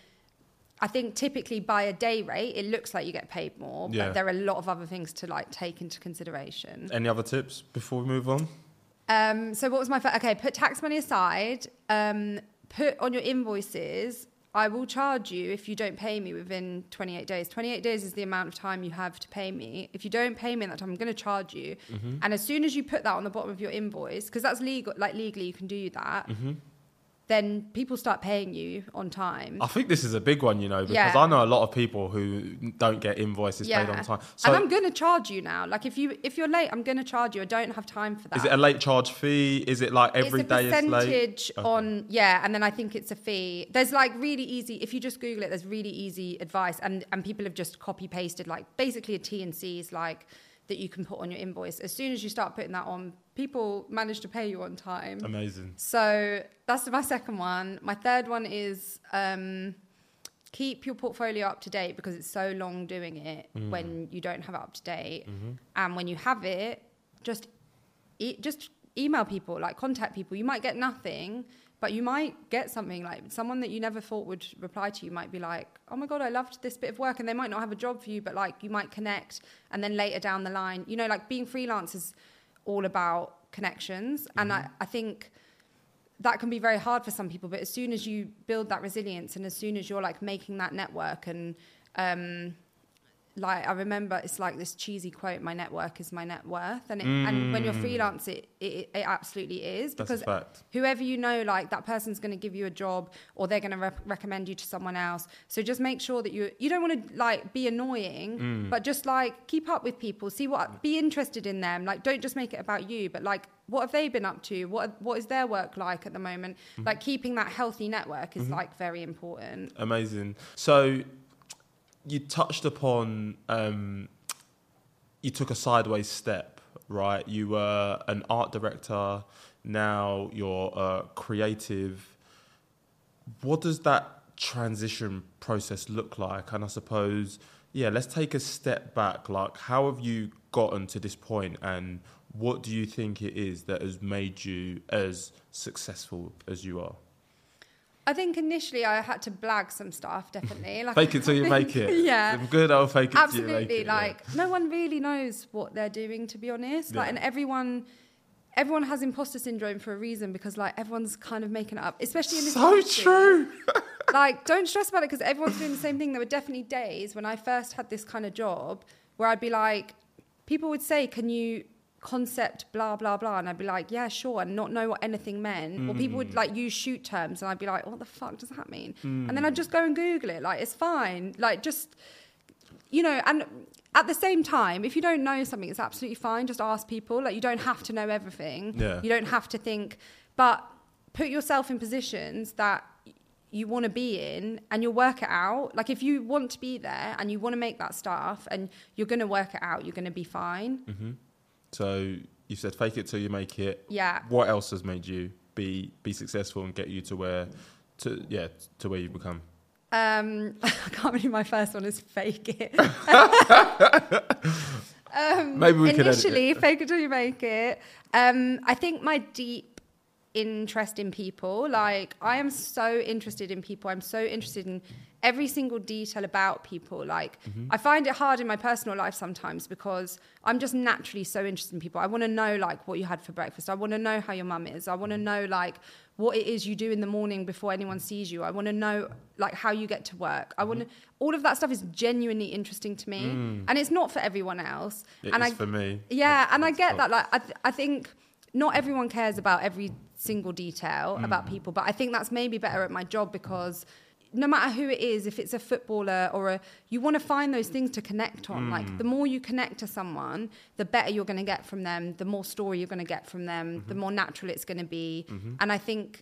I think typically by a day rate, it looks like you get paid more, but there are a lot of other things to like take into consideration. Any other tips before we move on? So what was my okay, put tax money aside, put on your invoices, I will charge you if you don't pay me within 28 days. 28 days is the amount of time you have to pay me. If you don't pay me in that time, I'm going to charge you. And as soon as you put that on the bottom of your invoice, because that's legal, like legally you can do that, then people start paying you on time. I think this is a big one, you know, because I know a lot of people who don't get invoices paid on time. So, and I'm going to charge you now. Like, if you're late, I'm going to charge you. I don't have time for that. Is it a late charge fee? Is it like every day is late? It's a percentage on, and then I think it's a fee. There's like really easy, if you just Google it, there's really easy advice. And people have just copy pasted like basically a T&Cs like that you can put on your invoice. As soon as you start putting that on, people manage to pay you on time. Amazing. So that's my second one. My third one is keep your portfolio up to date, because it's so long doing it when you don't have it up to date. And when you have it, just email people, like contact people. You might get nothing, but you might get something. Like someone that you never thought would reply to you might be like, oh my God, I loved this bit of work. And they might not have a job for you, but like you might connect. And then later down the line, you know, like being freelance is all about connections. And I think that can be very hard for some people. But as soon as you build that resilience, and as soon as you're like making that network and like, I remember it's like this cheesy quote, my network is my net worth. And and when you're freelance, it absolutely is. Because that's a fact. whoever you know, like that person's going to give you a job or they're going to recommend you to someone else. So just make sure that you don't want to like be annoying, but just like keep up with people, be interested in them. Like, don't just make it about you, but like, what have they been up to? What is their work like at the moment? Like keeping that healthy network is like very important. Amazing. So you touched upon, you took a sideways step, right? You were an art director. Now you're a creative. What does that transition process look like? And I suppose, let's take a step back. Like, how have you gotten to this point, and what do you think it is that has made you as successful as you are? I think initially I had to blag some stuff, definitely. Like, fake it till you make it. Yeah. Some good old fake it absolutely, till you make it. Like, no one really knows what they're doing, to be honest. Like, and everyone has imposter syndrome for a reason, because like everyone's kind of making it up, especially in this industry. True. Like, don't stress about it, because everyone's doing the same thing. There were definitely days when I first had this kind of job where I'd be like, people would say, can you concept blah blah blah, and I'd be like, yeah, sure, and not know what anything meant. Or people would like use shoot terms and I'd be like, what the fuck does that mean? And then I'd just go and Google it. Like, it's fine, like, just, you know. And at the same time, if you don't know something, it's absolutely fine, just ask people. Like, you don't have to know everything. You don't have to think, but put yourself in positions that you want to be in, and you'll work it out. Like, if you want to be there and you want to make that stuff, and you're going to work it out, you're going to be fine. So you said fake it till you make it. Yeah. What else has made you be successful and get you to where you've become? I can't believe my first one is fake it. Maybe we could initially fake it till you make it. I think my deep interest in people, like, I am so interested in people. I'm so interested in every single detail about people. Like, I find it hard in my personal life sometimes because I'm just naturally so interested in people. I want to know, like, what you had for breakfast. I want to know how your mum is. I want to know, like, what it is you do in the morning before anyone sees you. I want to know, like, how you get to work. I want to, all of that stuff is genuinely interesting to me, and it's not for everyone else. It is for me. Yeah, and I get that. Like, I think not everyone cares about every single detail about people, but I think that's maybe better at my job, because no matter who it is, if it's a footballer or you want to find those things to connect on. Like, the more you connect to someone, the better you're going to get from them, the more story you're going to get from them, the more natural it's going to be. And I think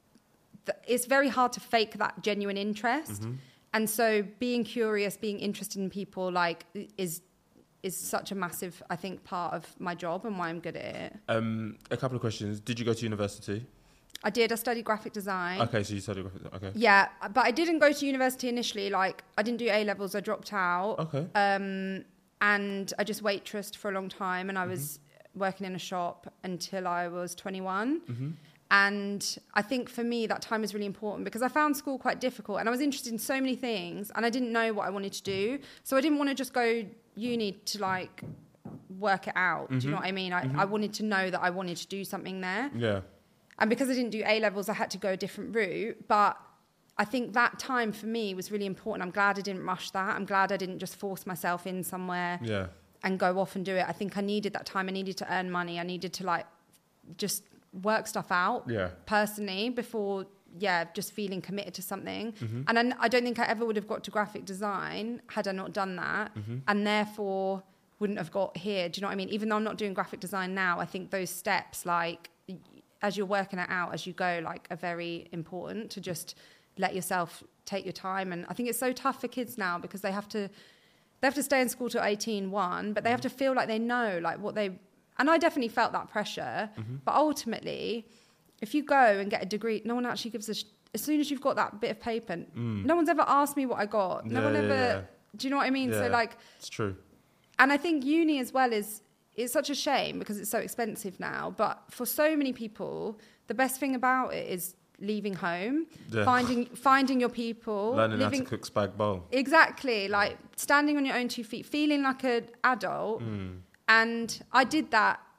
it's very hard to fake that genuine interest. And so being curious, being interested in people, like, is such a massive, I think, part of my job and why I'm good at it. A couple of questions. Did you go to university? I did. I studied graphic design. Okay, so you studied graphic design. Okay. Yeah, but I didn't go to university initially. Like, I didn't do A-levels. I dropped out. Okay. And I just waitressed for a long time, and I was working in a shop until I was 21. And I think for me, that time is really important because I found school quite difficult, and I was interested in so many things, and I didn't know what I wanted to do. So I didn't want to just go uni to, like, work it out. Do you know what I mean? I wanted to know that I wanted to do something there. Yeah. And because I didn't do A-levels, I had to go a different route. But I think that time for me was really important. I'm glad I didn't rush that. I'm glad I didn't just force myself in somewhere and go off and do it. I think I needed that time. I needed to earn money. I needed to, like, just work stuff out personally before, just feeling committed to something. And I don't think I ever would have got to graphic design had I not done that. And therefore wouldn't have got here. Do you know what I mean? Even though I'm not doing graphic design now, I think those steps, like, as you're working it out as you go, like, are very important to just let yourself take your time. And I think it's so tough for kids now because they have to stay in school till 18, but they have to feel like they know, like, what they... And I definitely felt that pressure. But ultimately, if you go and get a degree, no one actually gives as soon as you've got that bit of paper, no one's ever asked me what I got. No one ever... Do you know what I mean? Yeah, so, like... It's true. And I think uni as well it's such a shame because it's so expensive now. But for so many people, the best thing about it is leaving home, finding your people, learning how to cook spag bowl. Exactly, like standing on your own 2 feet, feeling like an adult. And I did that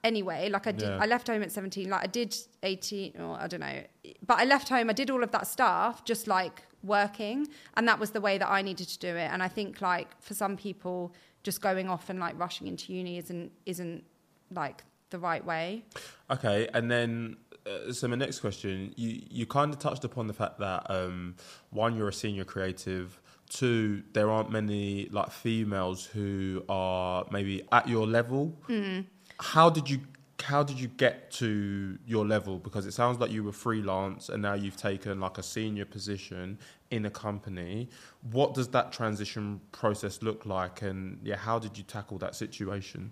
anyway. Like I left home at 17. Like I did 18, or I don't know. But I left home. I did all of that stuff, just like working, and that was the way that I needed to do it. And I think like for some people, just going off and like rushing into uni isn't like the right way. Okay, and then so my next question, you kind of touched upon the fact that one, you're a senior creative. Two, there aren't many like females who are maybe at your level. How did you get to your level? Because it sounds like you were freelance and now you've taken like a senior position in a company. What does that transition process look like? And yeah, how did you tackle that situation?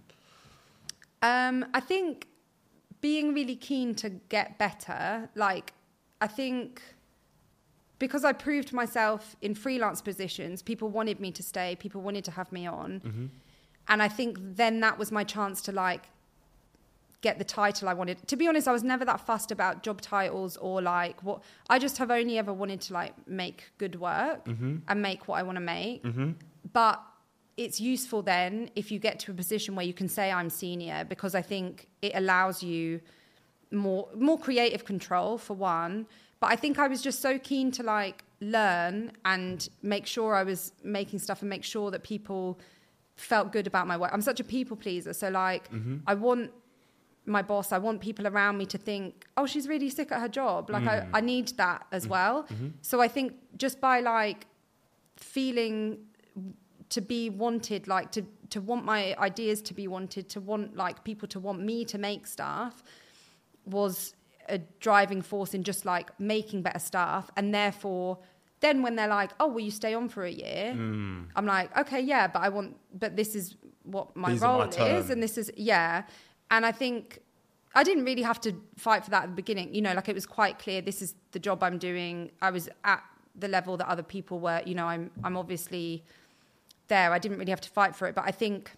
I think being really keen to get better, like I think because I proved myself in freelance positions, people wanted me to stay, people wanted to have me on. And I think then that was my chance to like get the title I wanted. To be honest, I was never that fussed about job titles or like what. I just have only ever wanted to like make good work and make what I want to make. But it's useful then if you get to a position where you can say I'm senior, because I think it allows you more creative control for one. But I think I was just so keen to like learn and make sure I was making stuff and make sure that people felt good about my work. I'm such a people pleaser. So like I want my boss, I want people around me to think, oh, she's really sick at her job. Like I need that as well. So I think just by like feeling to be wanted, like to want my ideas to be wanted, to want like people to want me to make stuff was a driving force in just like making better stuff. And therefore then when they're like, oh, will you stay on for a year? I'm like, okay, yeah, but this is what my role is. And this is, yeah. And I think I didn't really have to fight for that at the beginning. You know, like it was quite clear, this is the job I'm doing. I was at the level that other people were, you know, I'm obviously there. I didn't really have to fight for it. But I think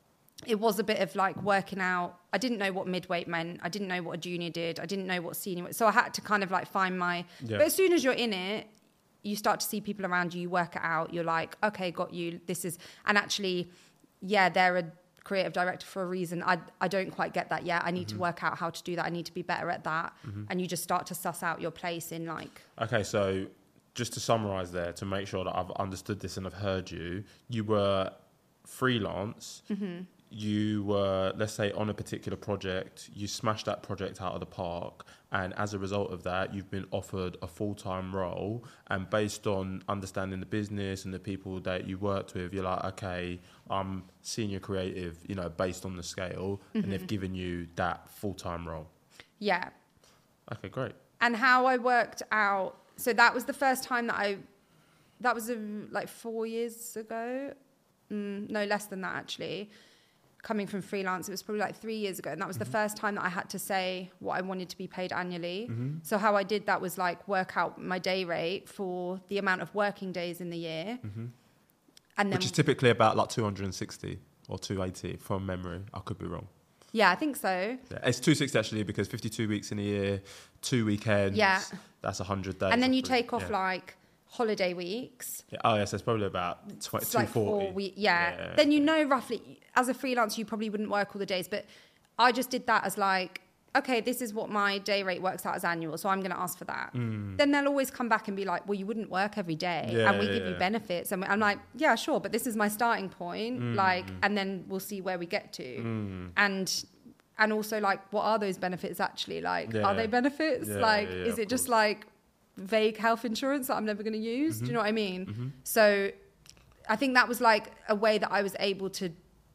it was a bit of like working out. I didn't know what midweight meant. I didn't know what a junior did. I didn't know what senior was. So I had to kind of like find my... Yeah. But as soon as you're in it, you start to see people around you, you work it out. You're like, okay, got you. This is... And actually, yeah, they're a creative director for a reason. I don't quite get that yet. I need to work out how to do that. I need to be better at that. And you just start to suss out your place in like... Okay, so just to summarise there, to make sure that I've understood this and I've heard you, you were freelance. You were, let's say, on a particular project, you smashed that project out of the park, and as a result of that, you've been offered a full-time role, and based on understanding the business and the people that you worked with, you're like, okay, I'm senior creative, you know, based on the scale, and they've given you that full-time role. Yeah. Okay, great. And how I worked out, so that was the first time that was like 4 years ago, no, less than that actually. Coming from freelance, it was probably like 3 years ago, and that was the first time that I had to say what I wanted to be paid annually. So how I did that was like work out my day rate for the amount of working days in the year, and then, which is typically about like 260 or 280 from memory. I could be wrong. Yeah, I think so. Yeah, it's 260 actually, because 52 weeks in a year, 2 weekends. Yeah, that's 100 days. And then you take off like holiday weeks. Yeah. Oh, yes, it's probably about 240. Like yeah. Then you know roughly, as a freelancer, you probably wouldn't work all the days, but I just did that as like, okay, this is what my day rate works out as annual, so I'm going to ask for that. Then they'll always come back and be like, well, you wouldn't work every day, and we give you benefits. And I'm like, yeah, sure, but this is my starting point, like, and then we'll see where we get to. And also, like, what are those benefits actually? Like, are they benefits? Is it just like vague health insurance that I'm never going to use? Do you know what I mean? So I think that was like a way that I was able to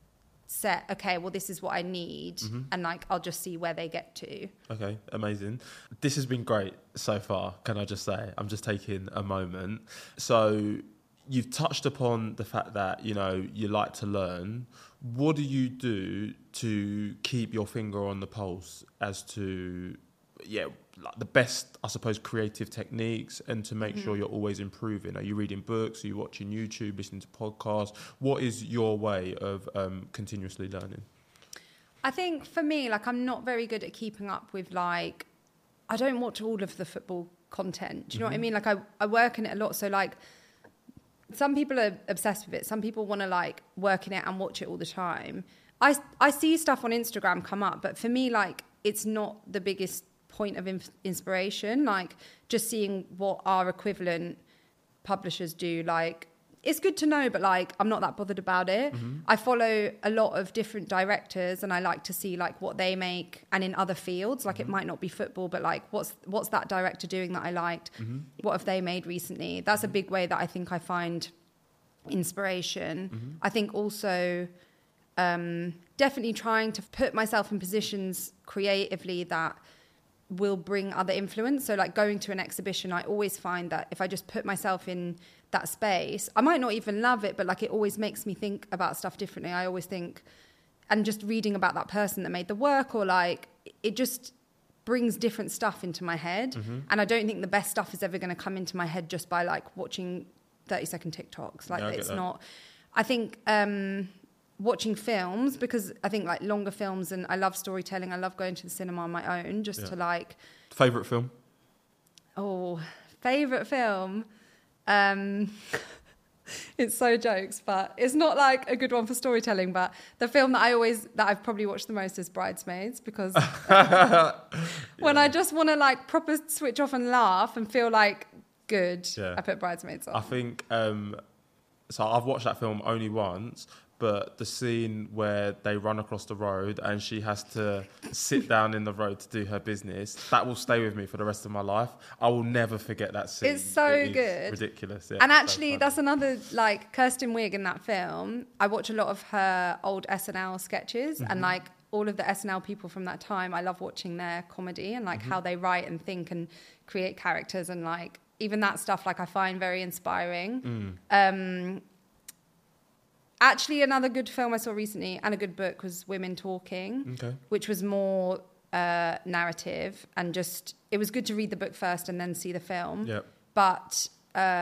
set, okay, well, this is what I need, and like I'll just see where they get to. Okay, amazing. This has been great so far, can I just say? I'm just taking a moment. So you've touched upon the fact that, you know, you like to learn. What do you do to keep your finger on the pulse as to, like the best, I suppose, creative techniques, and to make sure you're always improving? Are you reading books? Are you watching YouTube, listening to podcasts? What is your way of continuously learning? I think for me, like, I'm not very good at keeping up with, like, I don't watch all of the football content. Do you know what I mean? Like, I work in it a lot. So, like, some people are obsessed with it. Some people want to, like, work in it and watch it all the time. I see stuff on Instagram come up, but for me, like, it's not the biggest point of inspiration. Like, just seeing what our equivalent publishers do, like, it's good to know, but like, I'm not that bothered about it. I follow a lot of different directors, and I like to see like what they make, and in other fields, like it might not be football, but like what's that director doing that I liked? What have they made recently? That's a big way that I think I find inspiration. I think also definitely trying to put myself in positions creatively that will bring other influence. So like going to an exhibition, I always find that if I just put myself in that space, I might not even love it, but like it always makes me think about stuff differently. I always think, and just reading about that person that made the work, or like, it just brings different stuff into my head. And I don't think the best stuff is ever going to come into my head just by like watching 30-second TikToks. Like, it's not, I think, watching films, because I think like longer films, and I love storytelling. I love going to the cinema on my own just to like... Favourite film? Oh, favourite film? It's so jokes, but it's not like a good one for storytelling. But the film that I've probably watched the most is Bridesmaids, because when I just want to like proper switch off and laugh and feel like good, I put Bridesmaids on. I think, so I've watched that film only once, but the scene where they run across the road and she has to sit down in the road to do her business, that will stay with me for the rest of my life. I will never forget that scene. It's so good. Ridiculous. Yeah, and actually, that's another, like, Kirsten Wiig in that film. I watch a lot of her old SNL sketches, and like all of the SNL people from that time, I love watching their comedy and like how they write and think and create characters, and like even that stuff, like, I find very inspiring. Actually, another good film I saw recently and a good book was Women Talking, which was more narrative, and just, it was good to read the book first and then see the film. But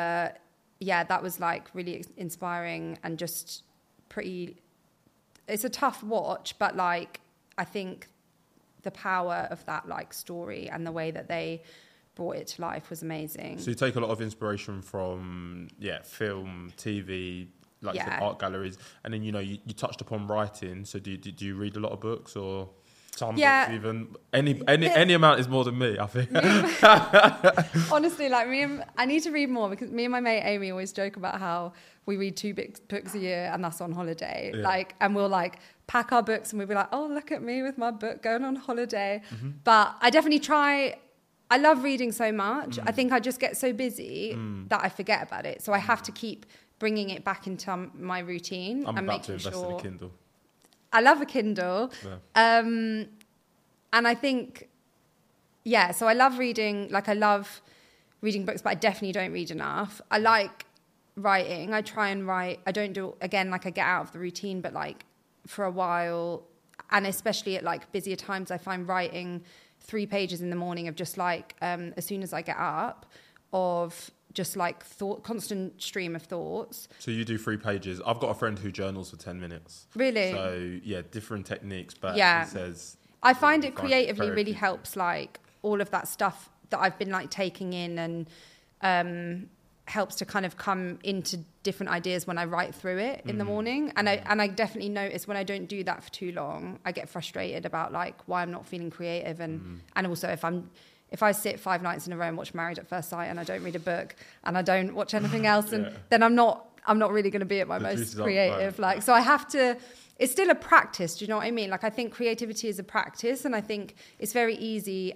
that was like really inspiring, and just pretty, it's a tough watch, but like, I think the power of that like story and the way that they brought it to life was amazing. So you take a lot of inspiration from film, TV, like art galleries, and then you touched upon writing. So do you read a lot of books, or some books even? Any amount is more than me, I think. Honestly, like I need to read more, because me and my mate Amy always joke about how we read 2 books a year, and that's on holiday. Like, and we'll like pack our books and we'll be like, oh, look at me with my book going on holiday. But I definitely try. I love reading so much. I think I just get so busy that I forget about it. So I have to keep bringing it back into my routine. I'm about to invest in a Kindle. I love a Kindle. And I think, so I love reading. Like, I love reading books, but I definitely don't read enough. I like writing. I try and write. I don't do, again, like, I get out of the routine, but like for a while, and especially at like busier times, I find writing 3 pages in the morning of just like, as soon as I get up, of just like constant stream of thoughts. So you do 3 pages. I've got a friend who journals for 10 minutes. Really? So different techniques, but he says... I find it creatively really helps, like all of that stuff that I've been like taking in, and helps to kind of come into different ideas when I write through it in the morning. And I definitely notice when I don't do that for too long, I get frustrated about like why I'm not feeling creative, and also if I sit 5 nights in a row and watch Married at First Sight, and I don't read a book, and I don't watch anything else, and then I'm not really going to be at my most creative. Like, so I have to. It's still a practice. Do you know what I mean? Like, I think creativity is a practice, and I think it's very easy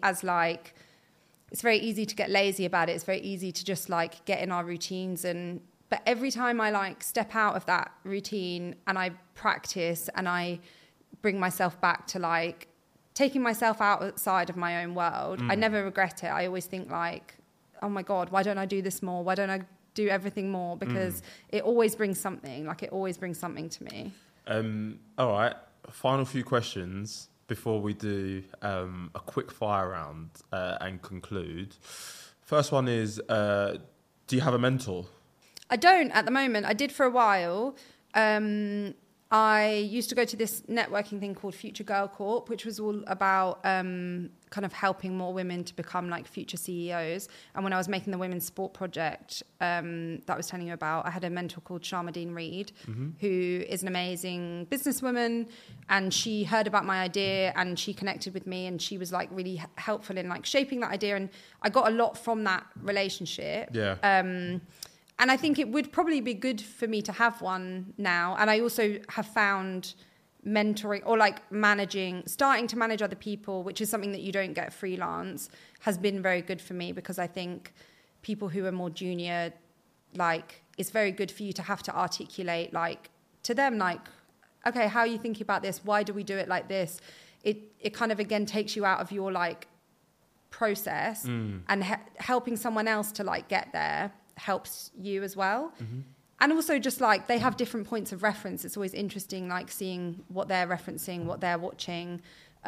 it's very easy to get lazy about it. It's very easy to just like get in our routines, but every time I like step out of that routine and I practice and I bring myself back to like taking myself outside of my own world, I never regret it. I always think like, oh my God, why don't I do this more? Why don't I do everything more? Because it always brings something. Like, it always brings something to me. All right. Final few questions before we do a quick fire round and conclude. First one is, do you have a mentor? I don't at the moment. I did for a while. I used to go to this networking thing called Future Girl Corp, which was all about kind of helping more women to become like future CEOs. And when I was making the Women's Sport Project that I was telling you about, I had a mentor called Sharmadean Reed, who is an amazing businesswoman, and she heard about my idea and she connected with me, and she was like really helpful in like shaping that idea, and I got a lot from that relationship. And I think it would probably be good for me to have one now. And I also have found mentoring or like starting to manage other people, which is something that you don't get freelance, has been very good for me, because I think people who are more junior, like, it's very good for you to have to articulate like to them, like, okay, how are you thinking about this? Why do we do it like this? It kind of, again, takes you out of your like process, and helping someone else to like get there helps you as well. And also just like they have different points of reference. It's always interesting like seeing what they're referencing, what they're watching.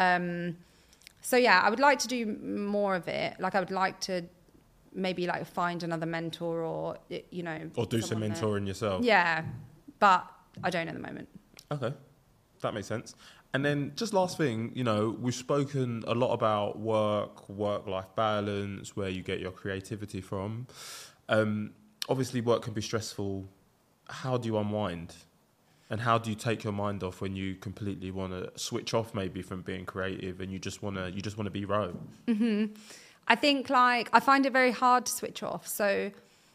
So yeah, I would like to do more of it. Like I would like to maybe like find another mentor, or or do some mentoring yourself. Yeah, but I don't at the moment. Okay, that makes sense. And then just last thing, we've spoken a lot about work-life balance, where you get your creativity from. Obviously work can be stressful. How do you unwind, and how do you take your mind off when you completely want to switch off maybe from being creative and you just want to be Ro? I think like I find it very hard to switch off. So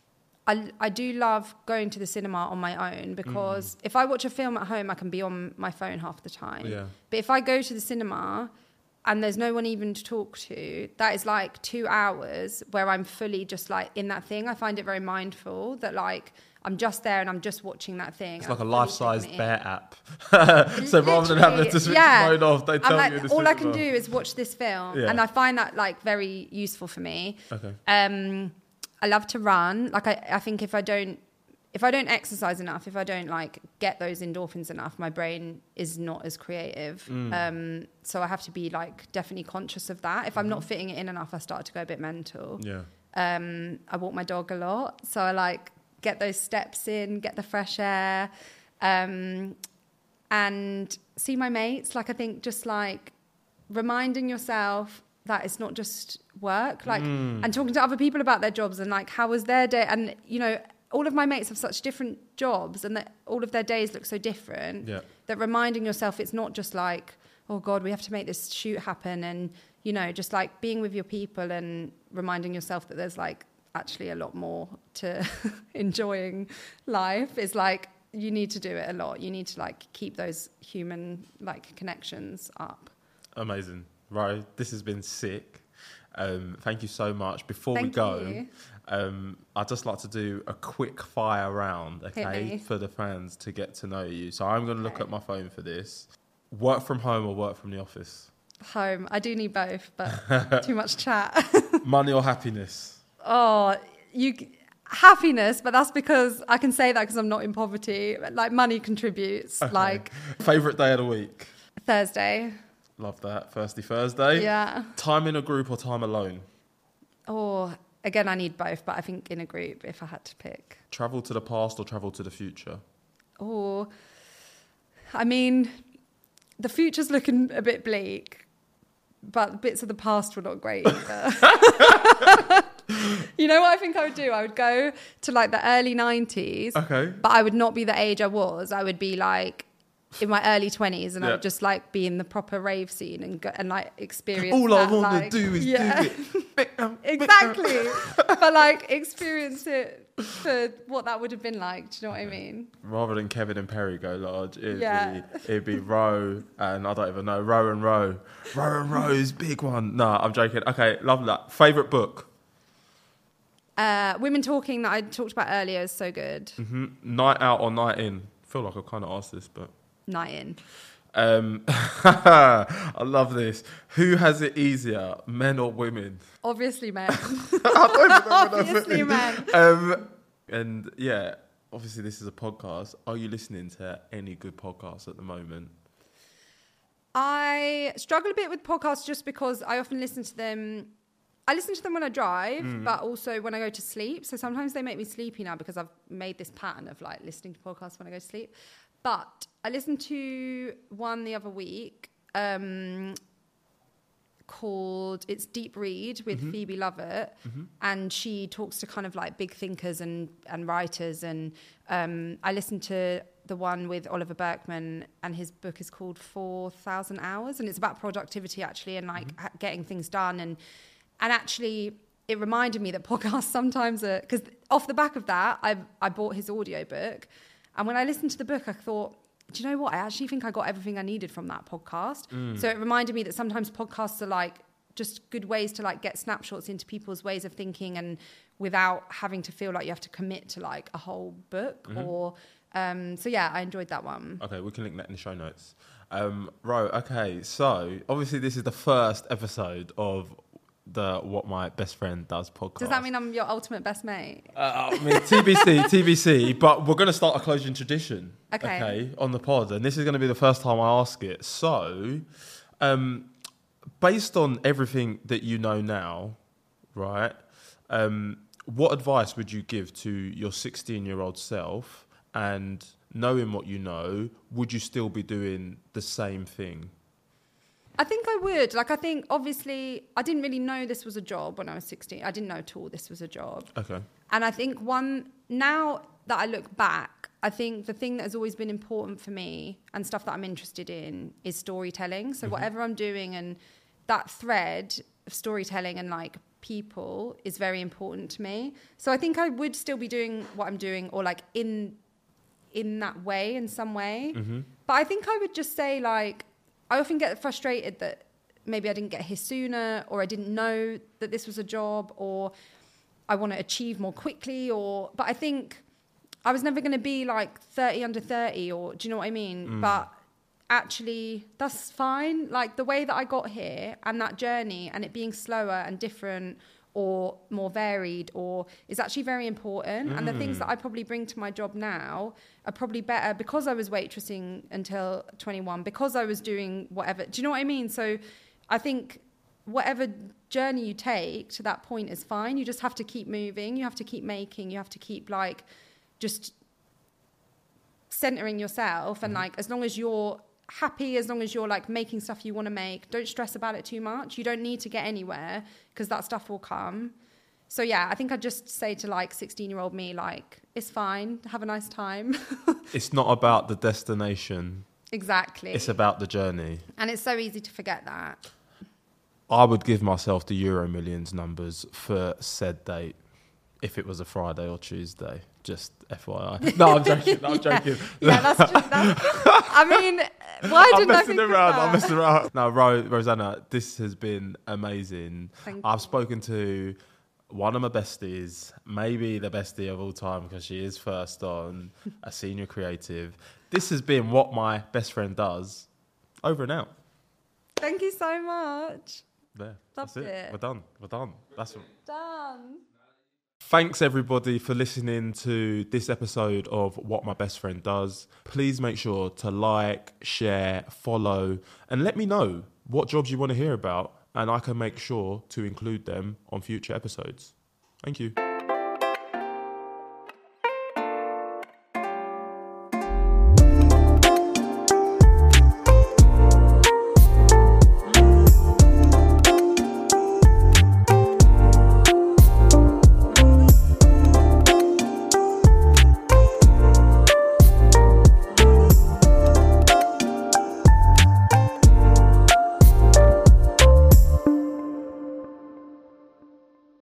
I do love going to the cinema on my own, because if I watch a film at home, I can be on my phone half the time. Yeah. But if I go to the cinema and there's no one even to talk to, that is like 2 hours where I'm fully just like in that thing. I find it very mindful that like I'm just there and I'm just watching that thing. It's like a life-size bear app. So rather than having to switch the phone off, they tell you the all I can do is watch this film. And I find that like very useful for me. Okay. I love to run. Like I think if I don't exercise enough, if I don't like get those endorphins enough, my brain is not as creative. So I have to be like definitely conscious of that. If I'm not fitting it in enough, I start to go a bit mental. Yeah. I walk my dog a lot, so I like get those steps in, get the fresh air, and see my mates. Like I think just like reminding yourself that it's not just work, like, and talking to other people about their jobs and like how was their day, and all of my mates have such different jobs, and that all of their days look so different. Yeah. That reminding yourself it's not just like, oh God, we have to make this shoot happen, and just like being with your people and reminding yourself that there's like actually a lot more to enjoying life. Is like you need to do it a lot. You need to like keep those human like connections up. Amazing. Ro, this has been sick. Thank you so much. Before we go, I'd just like to do a quick fire round, okay, for the fans to get to know you. So I'm going to look at my phone for this. Work from home or work from the office? Home. I do need both, but too much chat. Money or happiness? Oh, happiness, but that's because I can say that because I'm not in poverty. Like money contributes. Okay. Like favourite day of the week? Thursday. Love that. Thirsty Thursday. Yeah. Time in a group or time alone? Oh, again, I need both, but I think in a group if I had to pick. Travel to the past or travel to the future? Oh, I mean, the future's looking a bit bleak, but bits of the past were not great either. You know what I think I would do? I would go to like the early 90s. Okay. But I would not be the age I was. I would be like in my early 20s, and I would just like be in the proper rave scene and go, and like experience all that, I want like, to do is do it. Exactly. But like experience it for what that would have been like. Do you know what I mean? Rather than Kevin and Perry go large, it'd be Ro, and I don't even know, Ro and Ro's big one. No, I'm joking. Okay, love that. Favourite book? Women Talking, that I talked about earlier, is so good. Night out or night in? I feel like I've kind of asked this, but... Night in. I love this. Who has it easier, men or women? Obviously men. Obviously men. And yeah, obviously this is a podcast. Are you listening to any good podcasts at the moment? I struggle a bit with podcasts just because I often listen to them. I listen to them when I drive, but also when I go to sleep. So sometimes they make me sleepy now because I've made this pattern of like listening to podcasts when I go to sleep. But I listened to one the other week called, it's Deep Read with Phoebe Lovett, and she talks to kind of like big thinkers and writers, and I listened to the one with Oliver Berkman, and his book is called 4,000 Hours, and it's about productivity actually, and like getting things done, and actually it reminded me that podcasts sometimes are, because off the back of that I bought his audiobook, and when I listened to the book I thought, do you know what? I actually think I got everything I needed from that podcast. So it reminded me that sometimes podcasts are like just good ways to like get snapshots into people's ways of thinking, and without having to feel like you have to commit to like a whole book or so yeah, I enjoyed that one. Okay, we can link that in the show notes. Okay, so obviously this is the first episode of the What My Best Friend Does podcast. Does that mean I'm your ultimate best mate? I mean, TBC, but we're going to start a closing tradition, okay, on the pod, and this is going to be the first time I ask it. So, based on everything that you know now, right, what advice would you give to your 16-year-old self, and knowing what you know, would you still be doing the same thing? I think I would. Like, I think, obviously, I didn't really know this was a job when I was 16. I didn't know at all this was a job. Okay. And I think now that I look back, I think the thing that has always been important for me and stuff that I'm interested in is storytelling. So whatever I'm doing, and that thread of storytelling and like people is very important to me. So I think I would still be doing what I'm doing, or like in that way, in some way. But I think I would just say, like, I often get frustrated that maybe I didn't get here sooner, or I didn't know that this was a job, or I want to achieve more quickly, but I think I was never going to be like 30 under 30, or do you know what I mean? But actually that's fine. Like the way that I got here and that journey, and it being slower and different or more varied, or is actually very important. And the things that I probably bring to my job now are probably better because I was waitressing until 21, because I was doing whatever. Do you know what I mean? So I think whatever journey you take to that point is fine. You just have to keep moving. You have to keep making. You have to keep like just centering yourself. And like, as long as you're happy, as long as you're like making stuff you want to make, don't stress about it too much. You don't need to get anywhere, because that stuff will come. So yeah, I think I'd just say to like 16-year-old me, like, it's fine, have a nice time. It's not about the destination. Exactly. It's about the journey. And it's so easy to forget that. I would give myself the Euro Millions numbers for said date if it was a Friday or Tuesday. Just FYI. No, I'm joking. I'm joking. Yeah, that's I mean, why didn't I think I'm messing around. No, Rosanna, this has been amazing. I've spoken to one of my besties, maybe the bestie of all time, because she is first on, a senior creative. This has been What My Best Friend Does. Over and out. Thank you so much. There. That's it. We're done. That's done. Thanks everybody for listening to this episode of What My Best Friend Does. Please make sure to like, share, follow, and let me know what jobs you want to hear about, and I can make sure to include them on future episodes. Thank you.